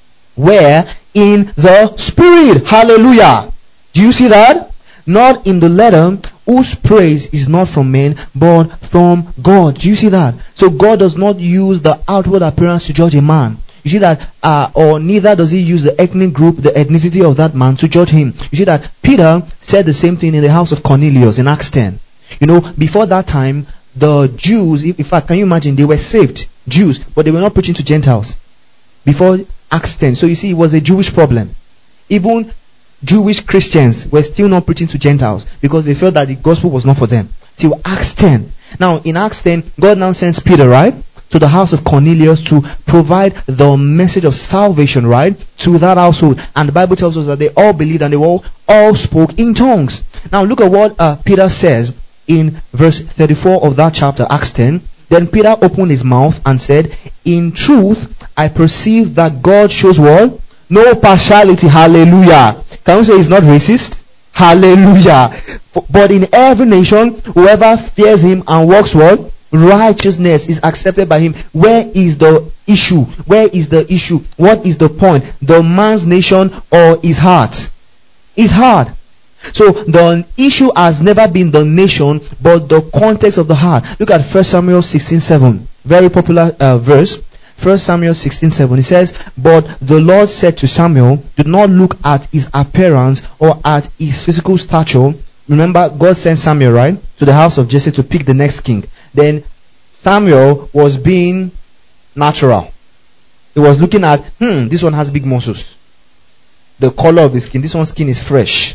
Where? In the spirit. Hallelujah. Do you see that? Not in the letter, whose praise is not from men but from God. Do you see that? So God does not use the outward appearance to judge a man. You see that? Or neither does he use the ethnic group, the ethnicity of that man to judge him. You see that Peter said the same thing in the house of Cornelius in Acts 10. You know, before that time, the Jews, in fact, can you imagine, they were saved Jews, but they were not preaching to Gentiles before Acts 10. So you see, it was a Jewish problem. Even Jewish Christians were still not preaching to Gentiles because they felt that the gospel was not for them till Acts 10. Now in Acts 10, God now sends Peter, right, to the house of Cornelius to provide the message of salvation, right, to that household. And the Bible tells us that they all believed and they all spoke in tongues. Now look at what Peter says in verse 34 of that chapter, Acts 10. Then Peter opened his mouth and said, in truth I perceive that God shows what? No partiality. Hallelujah. Can we say he's not racist? Hallelujah. But in every nation, whoever fears him and works what? Righteousness is accepted by him. Where is the issue? Where is the issue? What is the point? The man's nation or his heart? His heart. So the issue has never been the nation, but the context of the heart. Look at 1 Samuel 16:7. Very popular verse. 1 Samuel 16:7. It says, but the Lord said to Samuel, do not look at his appearance or at his physical stature. Remember, God sent Samuel, right, to the house of Jesse to pick the next king. Then Samuel was being natural. He was looking at, this one has big muscles. The color of his skin, this one's skin is fresh.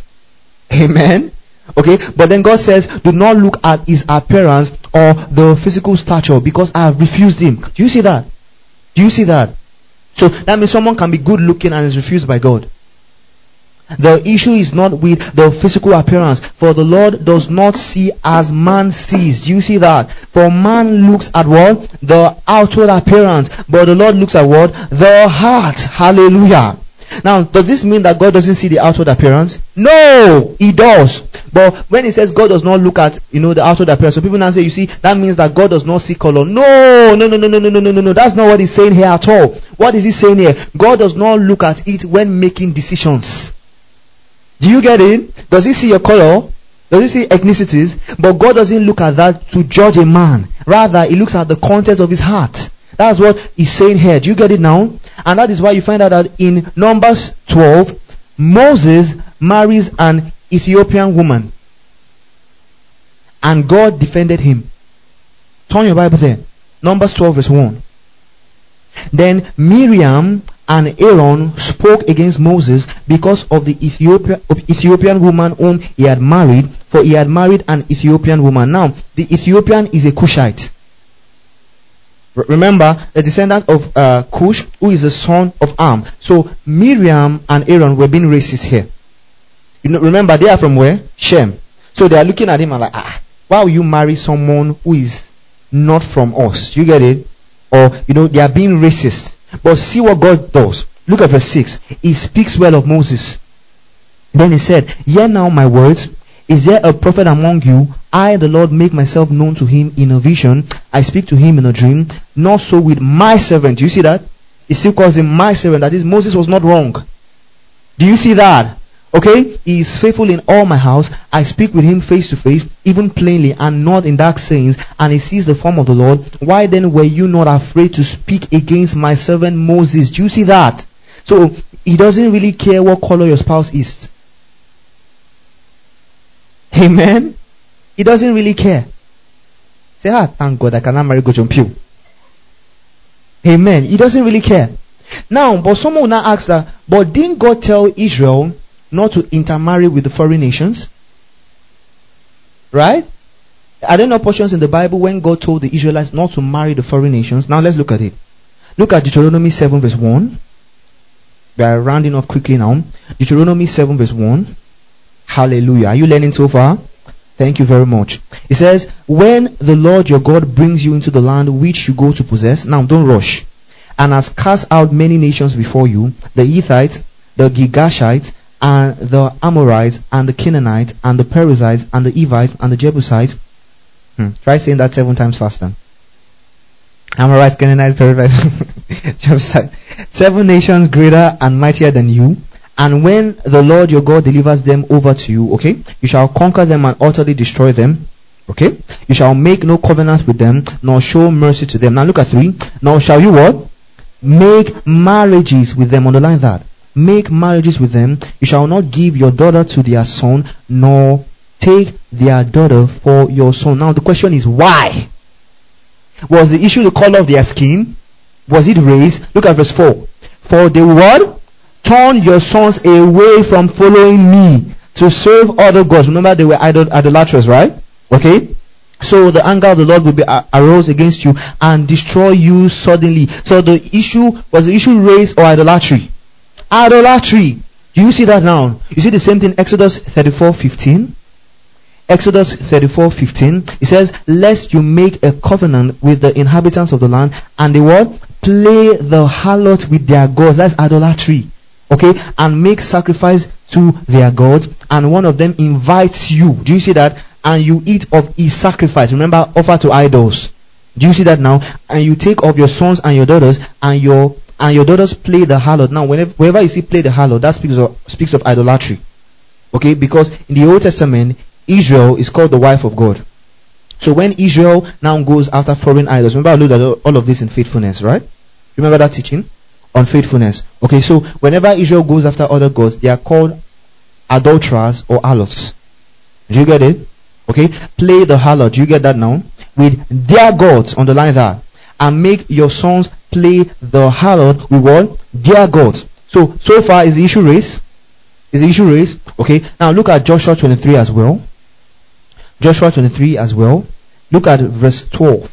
Amen. Okay, but then God says, do not look at his appearance or the physical stature because I have refused him. Do you see that? Do you see that? So that means someone can be good looking and is refused by God. The issue is not with the physical appearance, for the Lord does not see as man sees. Do you see that? For man looks at what? The outward appearance, but the Lord looks at what? The heart. Hallelujah. Now, does this mean that God doesn't see the outward appearance? No, He does. But when He says God does not look at, the outward appearance, so people now say, you see, that means that God does not see color. No. That's not what He's saying here at all. What is He saying here? God does not look at it when making decisions. Do you get it? Does He see your color? Does He see ethnicities? But God doesn't look at that to judge a man. Rather, He looks at the content of his heart. That's what He's saying here. Do you get it now? And that is why you find out that in Numbers 12, Moses marries an Ethiopian woman. And God defended him. Turn your Bible there. Numbers 12 verse 1. Then Miriam and Aaron spoke against Moses because of the Ethiopian woman whom he had married, for he had married an Ethiopian woman. Now, the Ethiopian is a Cushite. Remember, the descendant of Cush, who is the son of Am. So Miriam and Aaron were being racist here. Remember, they are from where? Shem. So they are looking at him and like, why will you marry someone who is not from us? Do you get it? Or, they are being racist. But see what God does. Look at verse 6. He speaks well of Moses. Then he said, hear now my words. Is there a prophet among you? I, the Lord, make myself known to him in a vision. I speak to him in a dream. Not so with my servant. Do you see that? He still calls him my servant. That is, Moses was not wrong. Do you see that? Okay? He is faithful in all my house. I speak with him face to face, even plainly, and not in dark sayings. And he sees the form of the Lord. Why then were you not afraid to speak against my servant Moses? Do you see that? So, he doesn't really care what color your spouse is. Amen. He doesn't really care. Say, thank God I cannot marry Gojon Pew. Amen. He doesn't really care. Now, but someone will now ask that, but didn't God tell Israel not to intermarry with the foreign nations? Right? Are there no portions in the Bible when God told the Israelites not to marry the foreign nations? Now let's look at it. Look at Deuteronomy 7 verse 1. We are rounding off quickly now. Deuteronomy 7 verse 1. Hallelujah. Are you learning so far? Thank you very much. It says, when the Lord your God brings you into the land which you go to possess, now don't rush, and has cast out many nations before you, the Hittites, the Girgashites, and the Amorites, and the Canaanites, and the Perizzites, and the Evites, and the Jebusites. Try saying that 7 times faster. Amorites, Canaanites, Perizzites, Jebusites. 7 nations greater and mightier than you. And when the Lord your God delivers them over to you, okay, you shall conquer them and utterly destroy them. Okay? You shall make no covenant with them, nor show mercy to them. Now look at 3. Now shall you what? Make marriages with them. Underline that. Make marriages with them. You shall not give your daughter to their son, nor take their daughter for your son. Now the question is, why? Was the issue the color of their skin? Was it race? Look at verse 4. For they what? Turn your sons away from following me to serve other gods. Remember, they were idolatrous, right? Okay? So the anger of the Lord will be arose against you and destroy you suddenly. So the issue was race or idolatry? Idolatry. Do you see that now? You see the same thing, Exodus 34:15. Exodus 34:15. It says, lest you make a covenant with the inhabitants of the land, and they what? Play the harlot with their gods. That's idolatry. Okay, and make sacrifice to their gods, and one of them invites you. Do you see that? And you eat of his sacrifice. Remember, offer to idols. Do you see that now? And you take of your sons and your daughters, and your daughters play the harlot. Now, whenever you see play the harlot, that speaks of idolatry. Okay, because in the Old Testament, Israel is called the wife of God. So when Israel now goes after foreign idols, remember I looked at all of this in faithfulness, right? Remember that teaching? On faithfulness. Okay, so whenever Israel goes after other gods, they are called adulterers or harlots. Do you get it? Okay, play the harlot. Do you get that now? With their gods, underline that. And make your sons play the harlot with what? Their gods. So far is the issue race? Is the issue race? Okay, now look at Joshua 23 as well. Joshua 23 as well. Look at verse 12.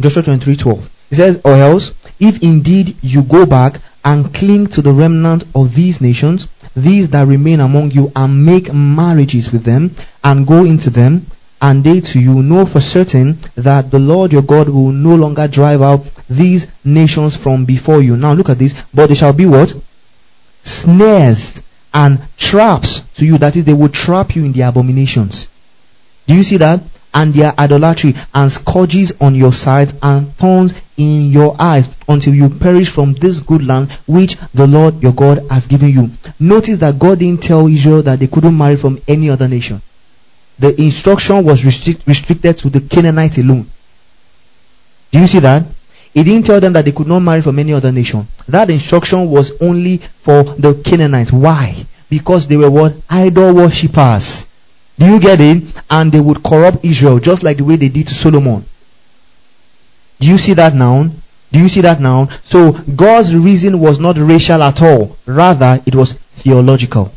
Joshua 23:12. It says, or else, if indeed you go back and cling to the remnant of these nations, these that remain among you, and make marriages with them, and go into them, and they to you, know for certain that the Lord your God will no longer drive out these nations from before you. Now look at this. But they shall be what? Snares and traps to you. That is, they will trap you in their abominations. Do you see that? And their idolatry, and scourges on your sides, and thorns in your eyes, until you perish from this good land which the Lord your God has given you. Notice that God didn't tell Israel that they couldn't marry from any other nation. The instruction was restricted to the Canaanites alone. Do you see that? He didn't tell them that they could not marry from any other nation. That instruction was only for the Canaanites. Why? Because they were what? Idol worshippers. Do you get it? And they would corrupt Israel just like the way they did to Solomon. Do you see that now? Do you see that now? So God's reason was not racial at all. Rather, it was theological.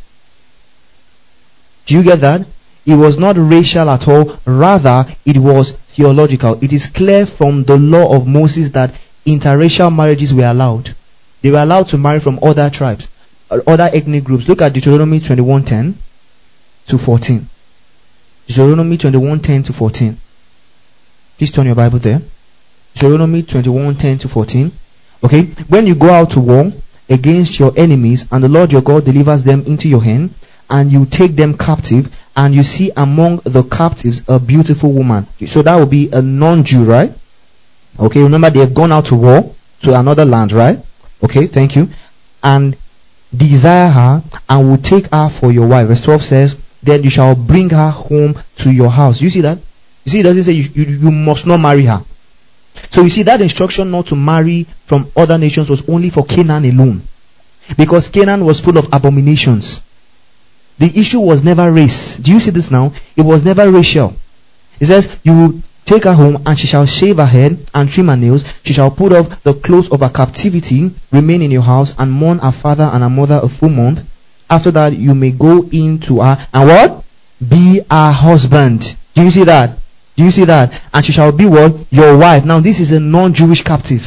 Do you get that? It was not racial at all. Rather, it was theological. It is clear from the law of Moses that interracial marriages were allowed. They were allowed to marry from other tribes, other ethnic groups. Look at Deuteronomy 21:10 to 14. Deuteronomy 21:10 to 14. Please turn your Bible there. Deuteronomy 21:10 to 14. Okay, when you go out to war against your enemies, and the Lord your God delivers them into your hand, and you take them captive, and you see among the captives a beautiful woman. So that will be a non-Jew, right? Okay, remember they have gone out to war to another land, right? Okay, thank you. And desire her, and will take her for your wife. Verse 12 says, then you shall bring her home to your house. You see that? You see, it doesn't say you must not marry her. So you see, that instruction not to marry from other nations was only for Canaan alone. Because Canaan was full of abominations. The issue was never race. Do you see this now? It was never racial. It says, you will take her home, and she shall shave her head and trim her nails. She shall put off the clothes of her captivity, remain in your house, and mourn her father and her mother a full month. After that, you may go in to her and what? Be her husband. Do you see that? Do you see that? And she shall be what? Your wife. Now this is a non-Jewish captive.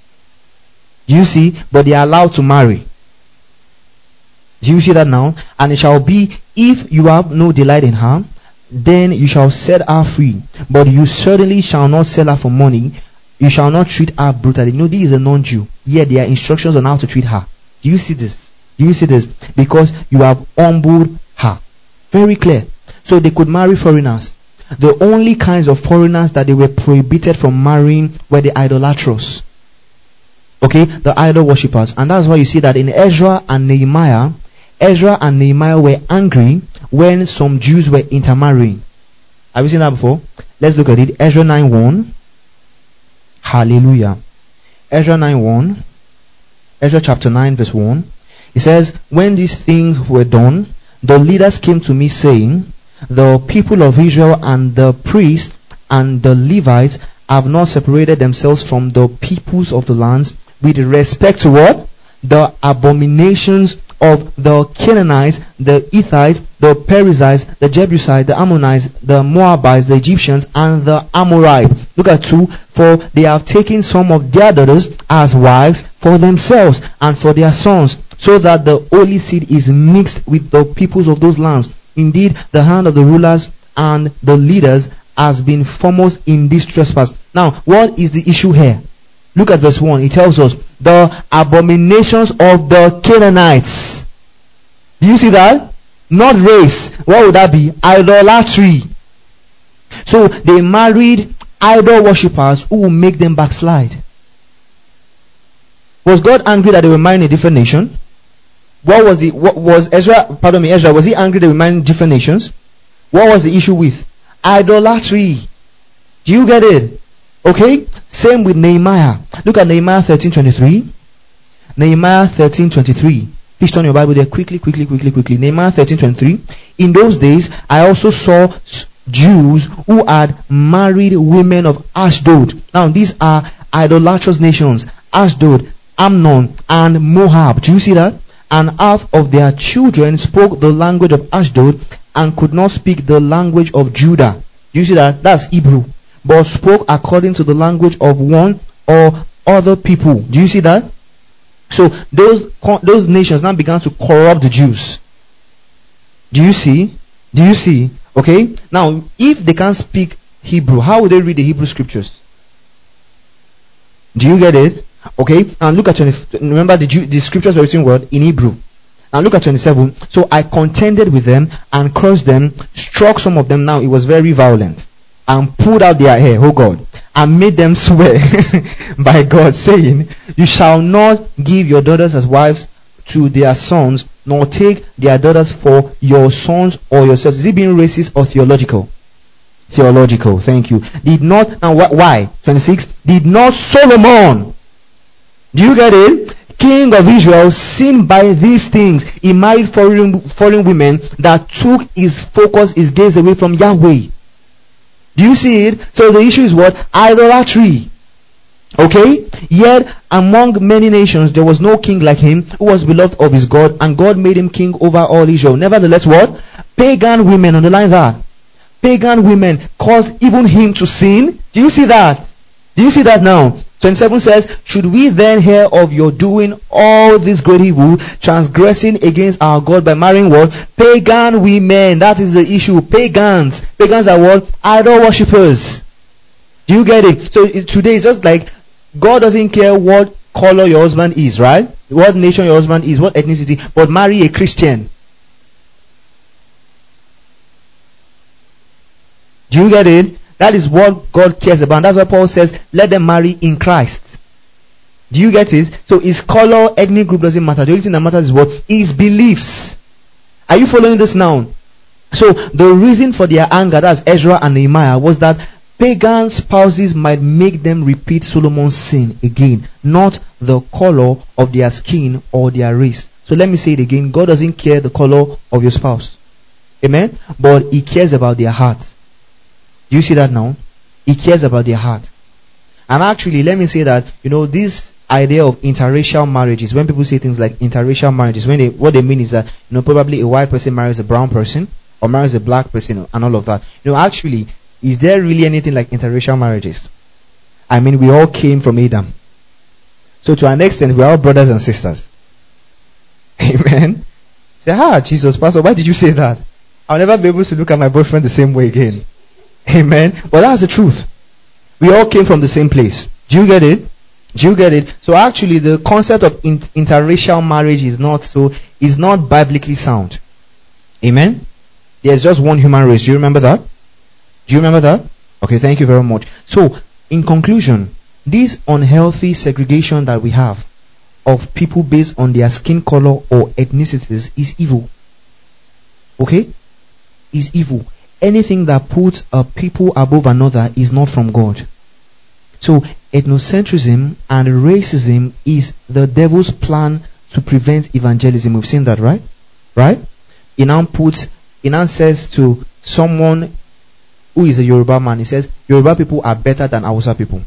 Do you see? But they are allowed to marry. Do you see that now? And it shall be, if you have no delight in her, then you shall set her free. But you certainly shall not sell her for money. You shall not treat her brutally. No, this is a non-Jew. Yet there are instructions on how to treat her. Do you see this? Do you see this? Because you have humbled her. Very clear. So they could marry foreigners. The only kinds of foreigners that they were prohibited from marrying were the idolatrous. Okay, the idol worshippers. And that's why you see that in Ezra and Nehemiah were angry when some Jews were intermarrying. Have you seen that before? Let's look at it. Ezra 9:1. Hallelujah. Ezra 9:1. Ezra chapter 9 verse 1. It says, when these things were done, the leaders came to me saying, the people of Israel and the priests and the Levites have not separated themselves from the peoples of the lands with respect to what? The abominations of the Canaanites, the Hittites, the Perizzites, the Jebusites, the Ammonites, the Moabites, the Egyptians, and the Amorites. Look at 2. For they have taken some of their daughters as wives for themselves and for their sons, so that the holy seed is mixed with the peoples of those lands. Indeed, the hand of the rulers and the leaders has been foremost in this trespass. Now, what is the issue here? Look at verse 1. It tells us the abominations of the Canaanites. Do you see that? Not race. What would that be? Idolatry. So they married idol worshippers who will make them backslide. Was God angry that they were marrying a different nation? Ezra, was he angry that they were marrying different nations? What was the issue with? Idolatry. Do you get it? Okay? Same with Nehemiah. Look at Nehemiah 13:23. Nehemiah 13:23. Please turn your Bible there quickly. Nehemiah 13:23. In those days, I also saw Jews who had married women of Ashdod. Now, these are idolatrous nations. Ashdod, Ammon, and Moab. Do you see that? And half of their children spoke the language of Ashdod and could not speak the language of Judah. Do you see that? That's Hebrew. but spoke according to the language of one or other people. Do you see that? So those nations now began to corrupt the Jews. Do you see? Do you see? Okay. Now, if they can't speak Hebrew, how would they read the Hebrew scriptures? Do you get it? Okay. And look at 20. Remember, the scriptures were written what? In Hebrew. And look at 27. So I contended with them and cursed them, struck some of them. Now it was very violent, and pulled out their hair, oh God, and made them swear by God, saying, you shall not give your daughters as wives to their sons, nor take their daughters for your sons or yourselves. Is it being racist or theological? Theological. Thank you. Did not, now why? 26. Did not Solomon, do you get it, king of Israel, sin by these things? He married foreign women that took his focus, his gaze away from Yahweh. Do you see it? So the issue is what? Idolatry. Okay? Yet among many nations there was no king like him, who was beloved of his God, and God made him king over all Israel. Nevertheless, what? Pagan women, underline that. Pagan women caused even him to sin. Do you see that? Do you see that now? 27 says, should we then hear of your doing all this great evil, transgressing against our God by marrying what? Pagan women. That is the issue. Pagans. Pagans are what? Idol worshippers. Do you get it? So today it's just like God doesn't care what color your husband is, right? What nation your husband is, what ethnicity, but marry a Christian. Do you get it? That is what God cares about. That's why Paul says, let them marry in Christ. Do you get it? So his color, ethnic group doesn't matter. The only thing that matters is what? His beliefs. Are you following this now? So the reason for their anger, that's Ezra and Nehemiah, was that pagan spouses might make them repeat Solomon's sin again, not the color of their skin or their race. So let me say it again. God doesn't care the color of your spouse. Amen? But he cares about their heart. Do you see that now? He cares about their heart. And actually, let me say that, this idea of interracial marriages, when people say things like interracial marriages, what they mean is that, probably a white person marries a brown person, or marries a black person, and all of that. Actually, is there really anything like interracial marriages? I mean, we all came from Adam. So to an extent, we are all brothers and sisters. Amen? Say, Jesus, Pastor, why did you say that? I'll never be able to look at my boyfriend the same way again. Amen. But that's the truth. We all came from the same place. Do you get it? Do you get it? So actually the concept of interracial marriage is not biblically sound. Amen. There's just one human race. Do you remember that? Do you remember that? Okay, thank you very much. So in conclusion, this unhealthy segregation that we have of people based on their skin color or ethnicities is evil. Okay? Is evil. Anything that puts a people above another is not from God. So ethnocentrism and racism is the devil's plan to prevent evangelism. We've seen that, right? Right? He now says to someone who is a Yoruba man, he says, Yoruba people are better than Hausa people.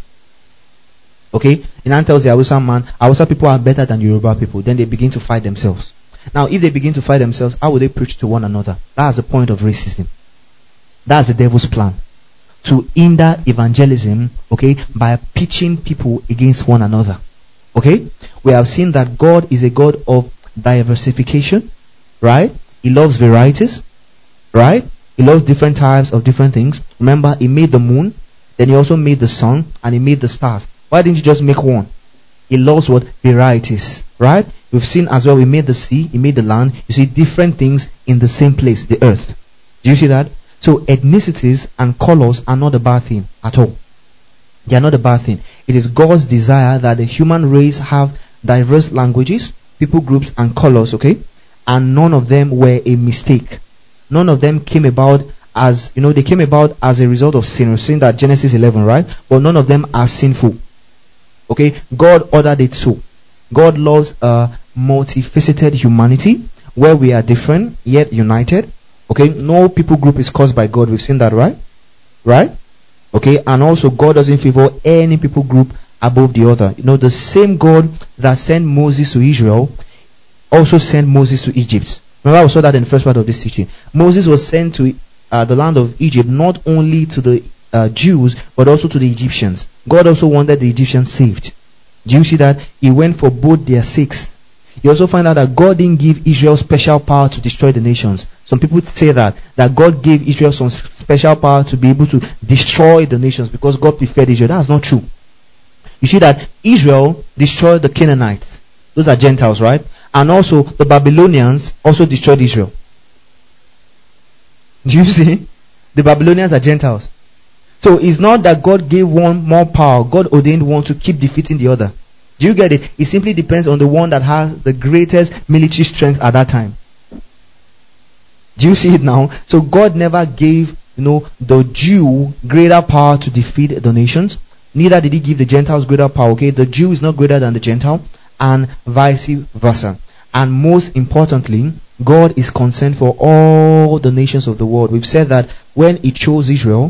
Okay? He now tells the Hausa man, Hausa people are better than Yoruba people. Then they begin to fight themselves. Now, if they begin to fight themselves, how will they preach to one another? That's the point of racism. That's the devil's plan. To hinder evangelism, okay, by pitching people against one another. Okay? We have seen that God is a God of diversification, right? He loves varieties, right? He loves different types of different things. Remember, he made the moon, then he also made the sun, and he made the stars. Why didn't you just make one? He loves what? Varieties, right? We've seen as well, he made the sea, he made the land. You see different things in the same place, the earth. Do you see that? So ethnicities and colors are not a bad thing at all. They are not a bad thing. It is God's desire that the human race have diverse languages, people groups, and colors, okay? And none of them were a mistake. None of them came about as, they came about as a result of sin. We've seen that Genesis 11, right? But none of them are sinful. Okay? God ordered it so. God loves a multifaceted humanity where we are different yet united. Okay, no people group is caused by God. We've seen that, right? Right? Okay, and also God doesn't favor any people group above the other. The same God that sent Moses to Israel also sent Moses to Egypt. Remember, we saw that in the first part of this teaching. Moses was sent to the land of Egypt, not only to the Jews, but also to the Egyptians. God also wanted the Egyptians saved. Do you see that? He went for both their sakes. You also find out that God didn't give Israel special power to destroy the nations. Some people say that God gave Israel some special power to be able to destroy the nations because God preferred Israel. That's not true. You see that Israel destroyed the Canaanites. Those are Gentiles, right? And also the Babylonians also destroyed Israel. Do you see? The Babylonians are Gentiles. So it's not that God gave one more power. God ordained one to keep defeating the other. Do you get it? It simply depends on the one that has the greatest military strength at that time. Do you see it now? So God never gave, the Jew greater power to defeat the nations. Neither did he give the Gentiles greater power. Okay, the Jew is not greater than the Gentile, and vice versa. And most importantly, God is concerned for all the nations of the world. We've said that when he chose Israel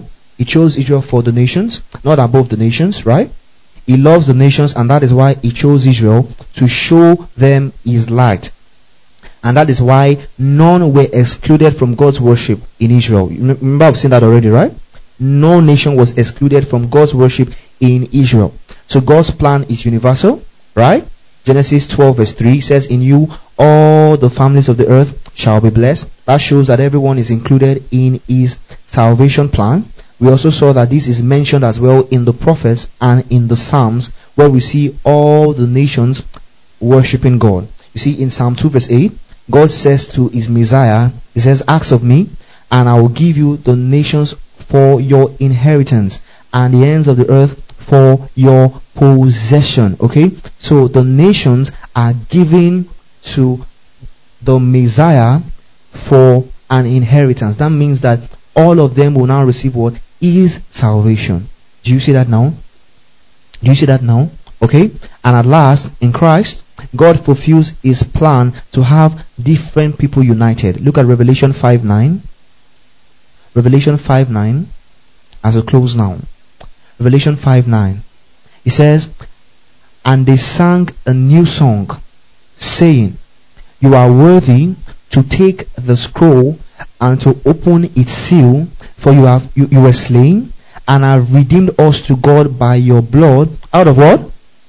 for the nations, not above the nations, right? He loves the nations, and that is why he chose Israel to show them his light. And that is why none were excluded from God's worship in Israel. Remember, I've seen that already, right? No nation was excluded from God's worship in Israel. So God's plan is universal, right? Genesis 12 verse 3 says, "In you all the families of the earth shall be blessed." That shows that everyone is included in his salvation plan. We also saw that this is mentioned as well in the prophets and in the Psalms, where we see all the nations worshipping God. You see, in Psalm 2 verse 8, God says to his Messiah, he says, "Ask of me, and I will give you the nations for your inheritance, and the ends of the earth for your possession." Okay, so the nations are given to the Messiah for an inheritance. That means that all of them will now receive what is salvation. Do you see that now? Do you see that now? Okay, and at last, in Christ, God fulfills his plan to have different people united. Look at Revelation 5:9. Revelation 5:9, as we close now. Revelation 5:9. It says, "And they sang a new song, saying, You are worthy to take the scroll and to open its seal, for you were slain and have redeemed us to God by your blood out of what?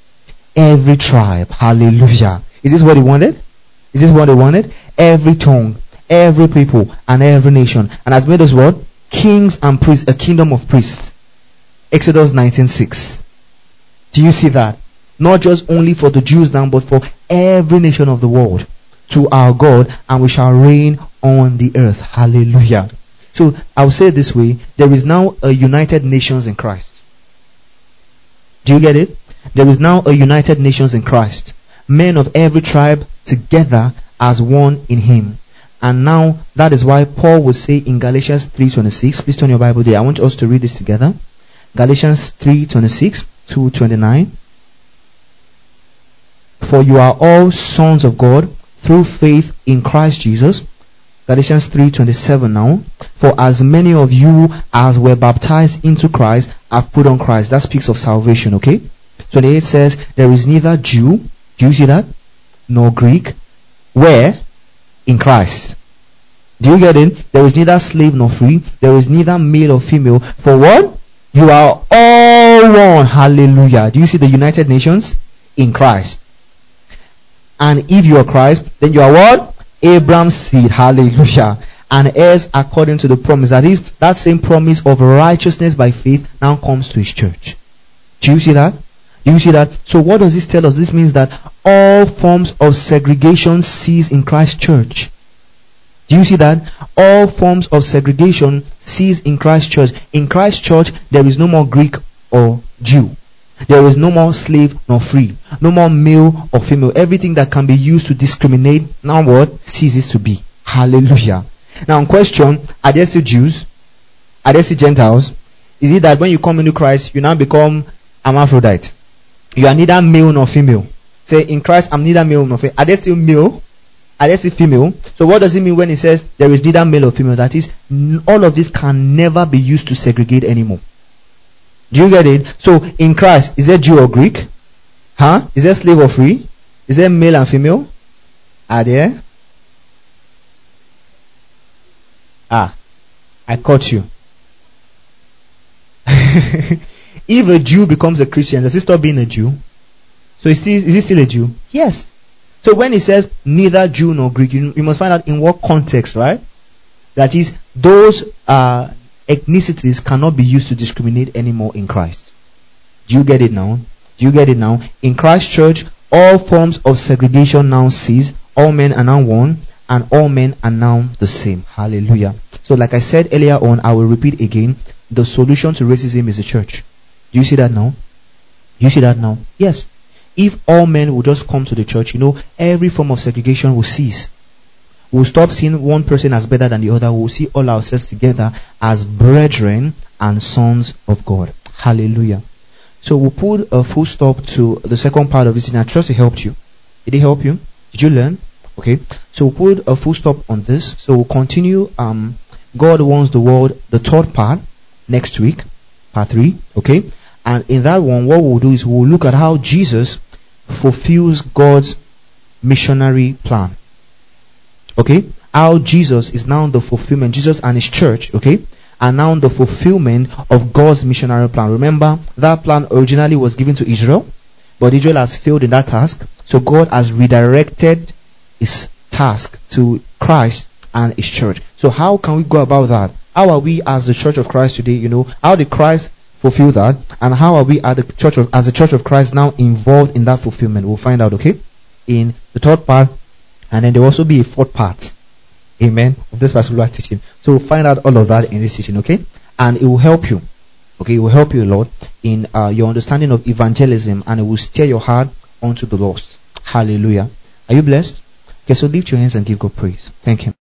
Every tribe." Hallelujah. Is this what he wanted? Is this what he wanted? Every tongue, every people, and every nation, and has made us what? Kings and priests, a kingdom of priests. Exodus 19:6. Do you see that? Not just only for the Jews now, but for every nation of the world, to our God, and we shall reign on the earth. Hallelujah. So I'll say it this way: there is now a united nations in Christ. Do you get it? There is now a united nations in Christ. Men of every tribe together as one in him. And now that is why Paul would say in Galatians 3:26, please turn your Bible there. I want us to read this together. Galatians 3:26 to 29. "For you are all sons of God through faith in Christ Jesus." Galatians 3:27 now. "For as many of you as were baptized into Christ have put on Christ." That speaks of salvation, okay? 28 says, "There is neither Jew," do you see that? "Nor Greek." Where? In Christ. Do you get it? "There is neither slave nor free. There is neither male or female. For what? You are all one." Hallelujah. Do you see the United Nations? In Christ. "And if you are Christ, then you are what? Abraham's seed." Hallelujah. "And heirs according to the promise." That is, that same promise of righteousness by faith now comes to his church. Do you see that? Do you see that? So what does this tell us? This means that all forms of segregation cease in Christ's church. Do you see that? All forms of segregation cease in Christ's church. In Christ's church, there is no more Greek or Jew. There is no more slave nor free. No more male or female. Everything that can be used to discriminate, now what? Ceases to be. Hallelujah. Now, in question, are there still Jews? Are there still Gentiles? Is it that when you come into Christ, you now become hermaphrodite? You are neither male nor female. Say, in Christ, I'm neither male nor female. Are there still male? Are there still female? So what does it mean when it says there is neither male or female? That is, all of this can never be used to segregate anymore. Do you get it? So in Christ, is there Jew or Greek? Huh? Is there slave or free? Is there male and female? Are there? I caught you. If a Jew becomes a Christian, does he stop being a Jew? So is he still a Jew? Yes. So when he says neither Jew nor Greek, you must find out in what context, right? That is, those ethnicities cannot be used to discriminate anymore in Christ. Do you get it now? Do you get it now? In Christ Church, all forms of segregation now cease. All men are now one, and all men are now the same. Hallelujah. So like I said earlier on, I will repeat again, the solution to racism is the church. Do you see that now? You see that now? Yes. If all men will just come to the church, every form of segregation will cease. We'll stop seeing one person as better than the other. We'll see all ourselves together as brethren and sons of God. Hallelujah. So we'll put a full stop to the second part of this, and I trust it helped you. Did it help you? Did you learn? Okay. So we'll put a full stop on this. So we'll continue. God wants the world, the third part, next week, part 3. Okay. And in that one, what we'll do is we'll look at how Jesus fulfills God's missionary plan. Okay? How Jesus is now the fulfillment, Jesus and his church, okay, are now the fulfillment of God's missionary plan. Remember, that plan originally was given to Israel, but Israel has failed in that task. So God has redirected his task to Christ and his church. So how can we go about that? How are we as the church of Christ today, how did Christ fulfill that, and how are we as the church of Christ now involved in that fulfillment? We'll find out, okay, in the third part, and then there will also be a fourth part, amen, of this particular teaching. So we'll find out all of that in this teaching, okay, and it will help you, okay, it will help you a lot in your understanding of evangelism, and it will steer your heart onto the lost. Hallelujah. Are you blessed? Okay, so lift your hands and give God praise. Thank him.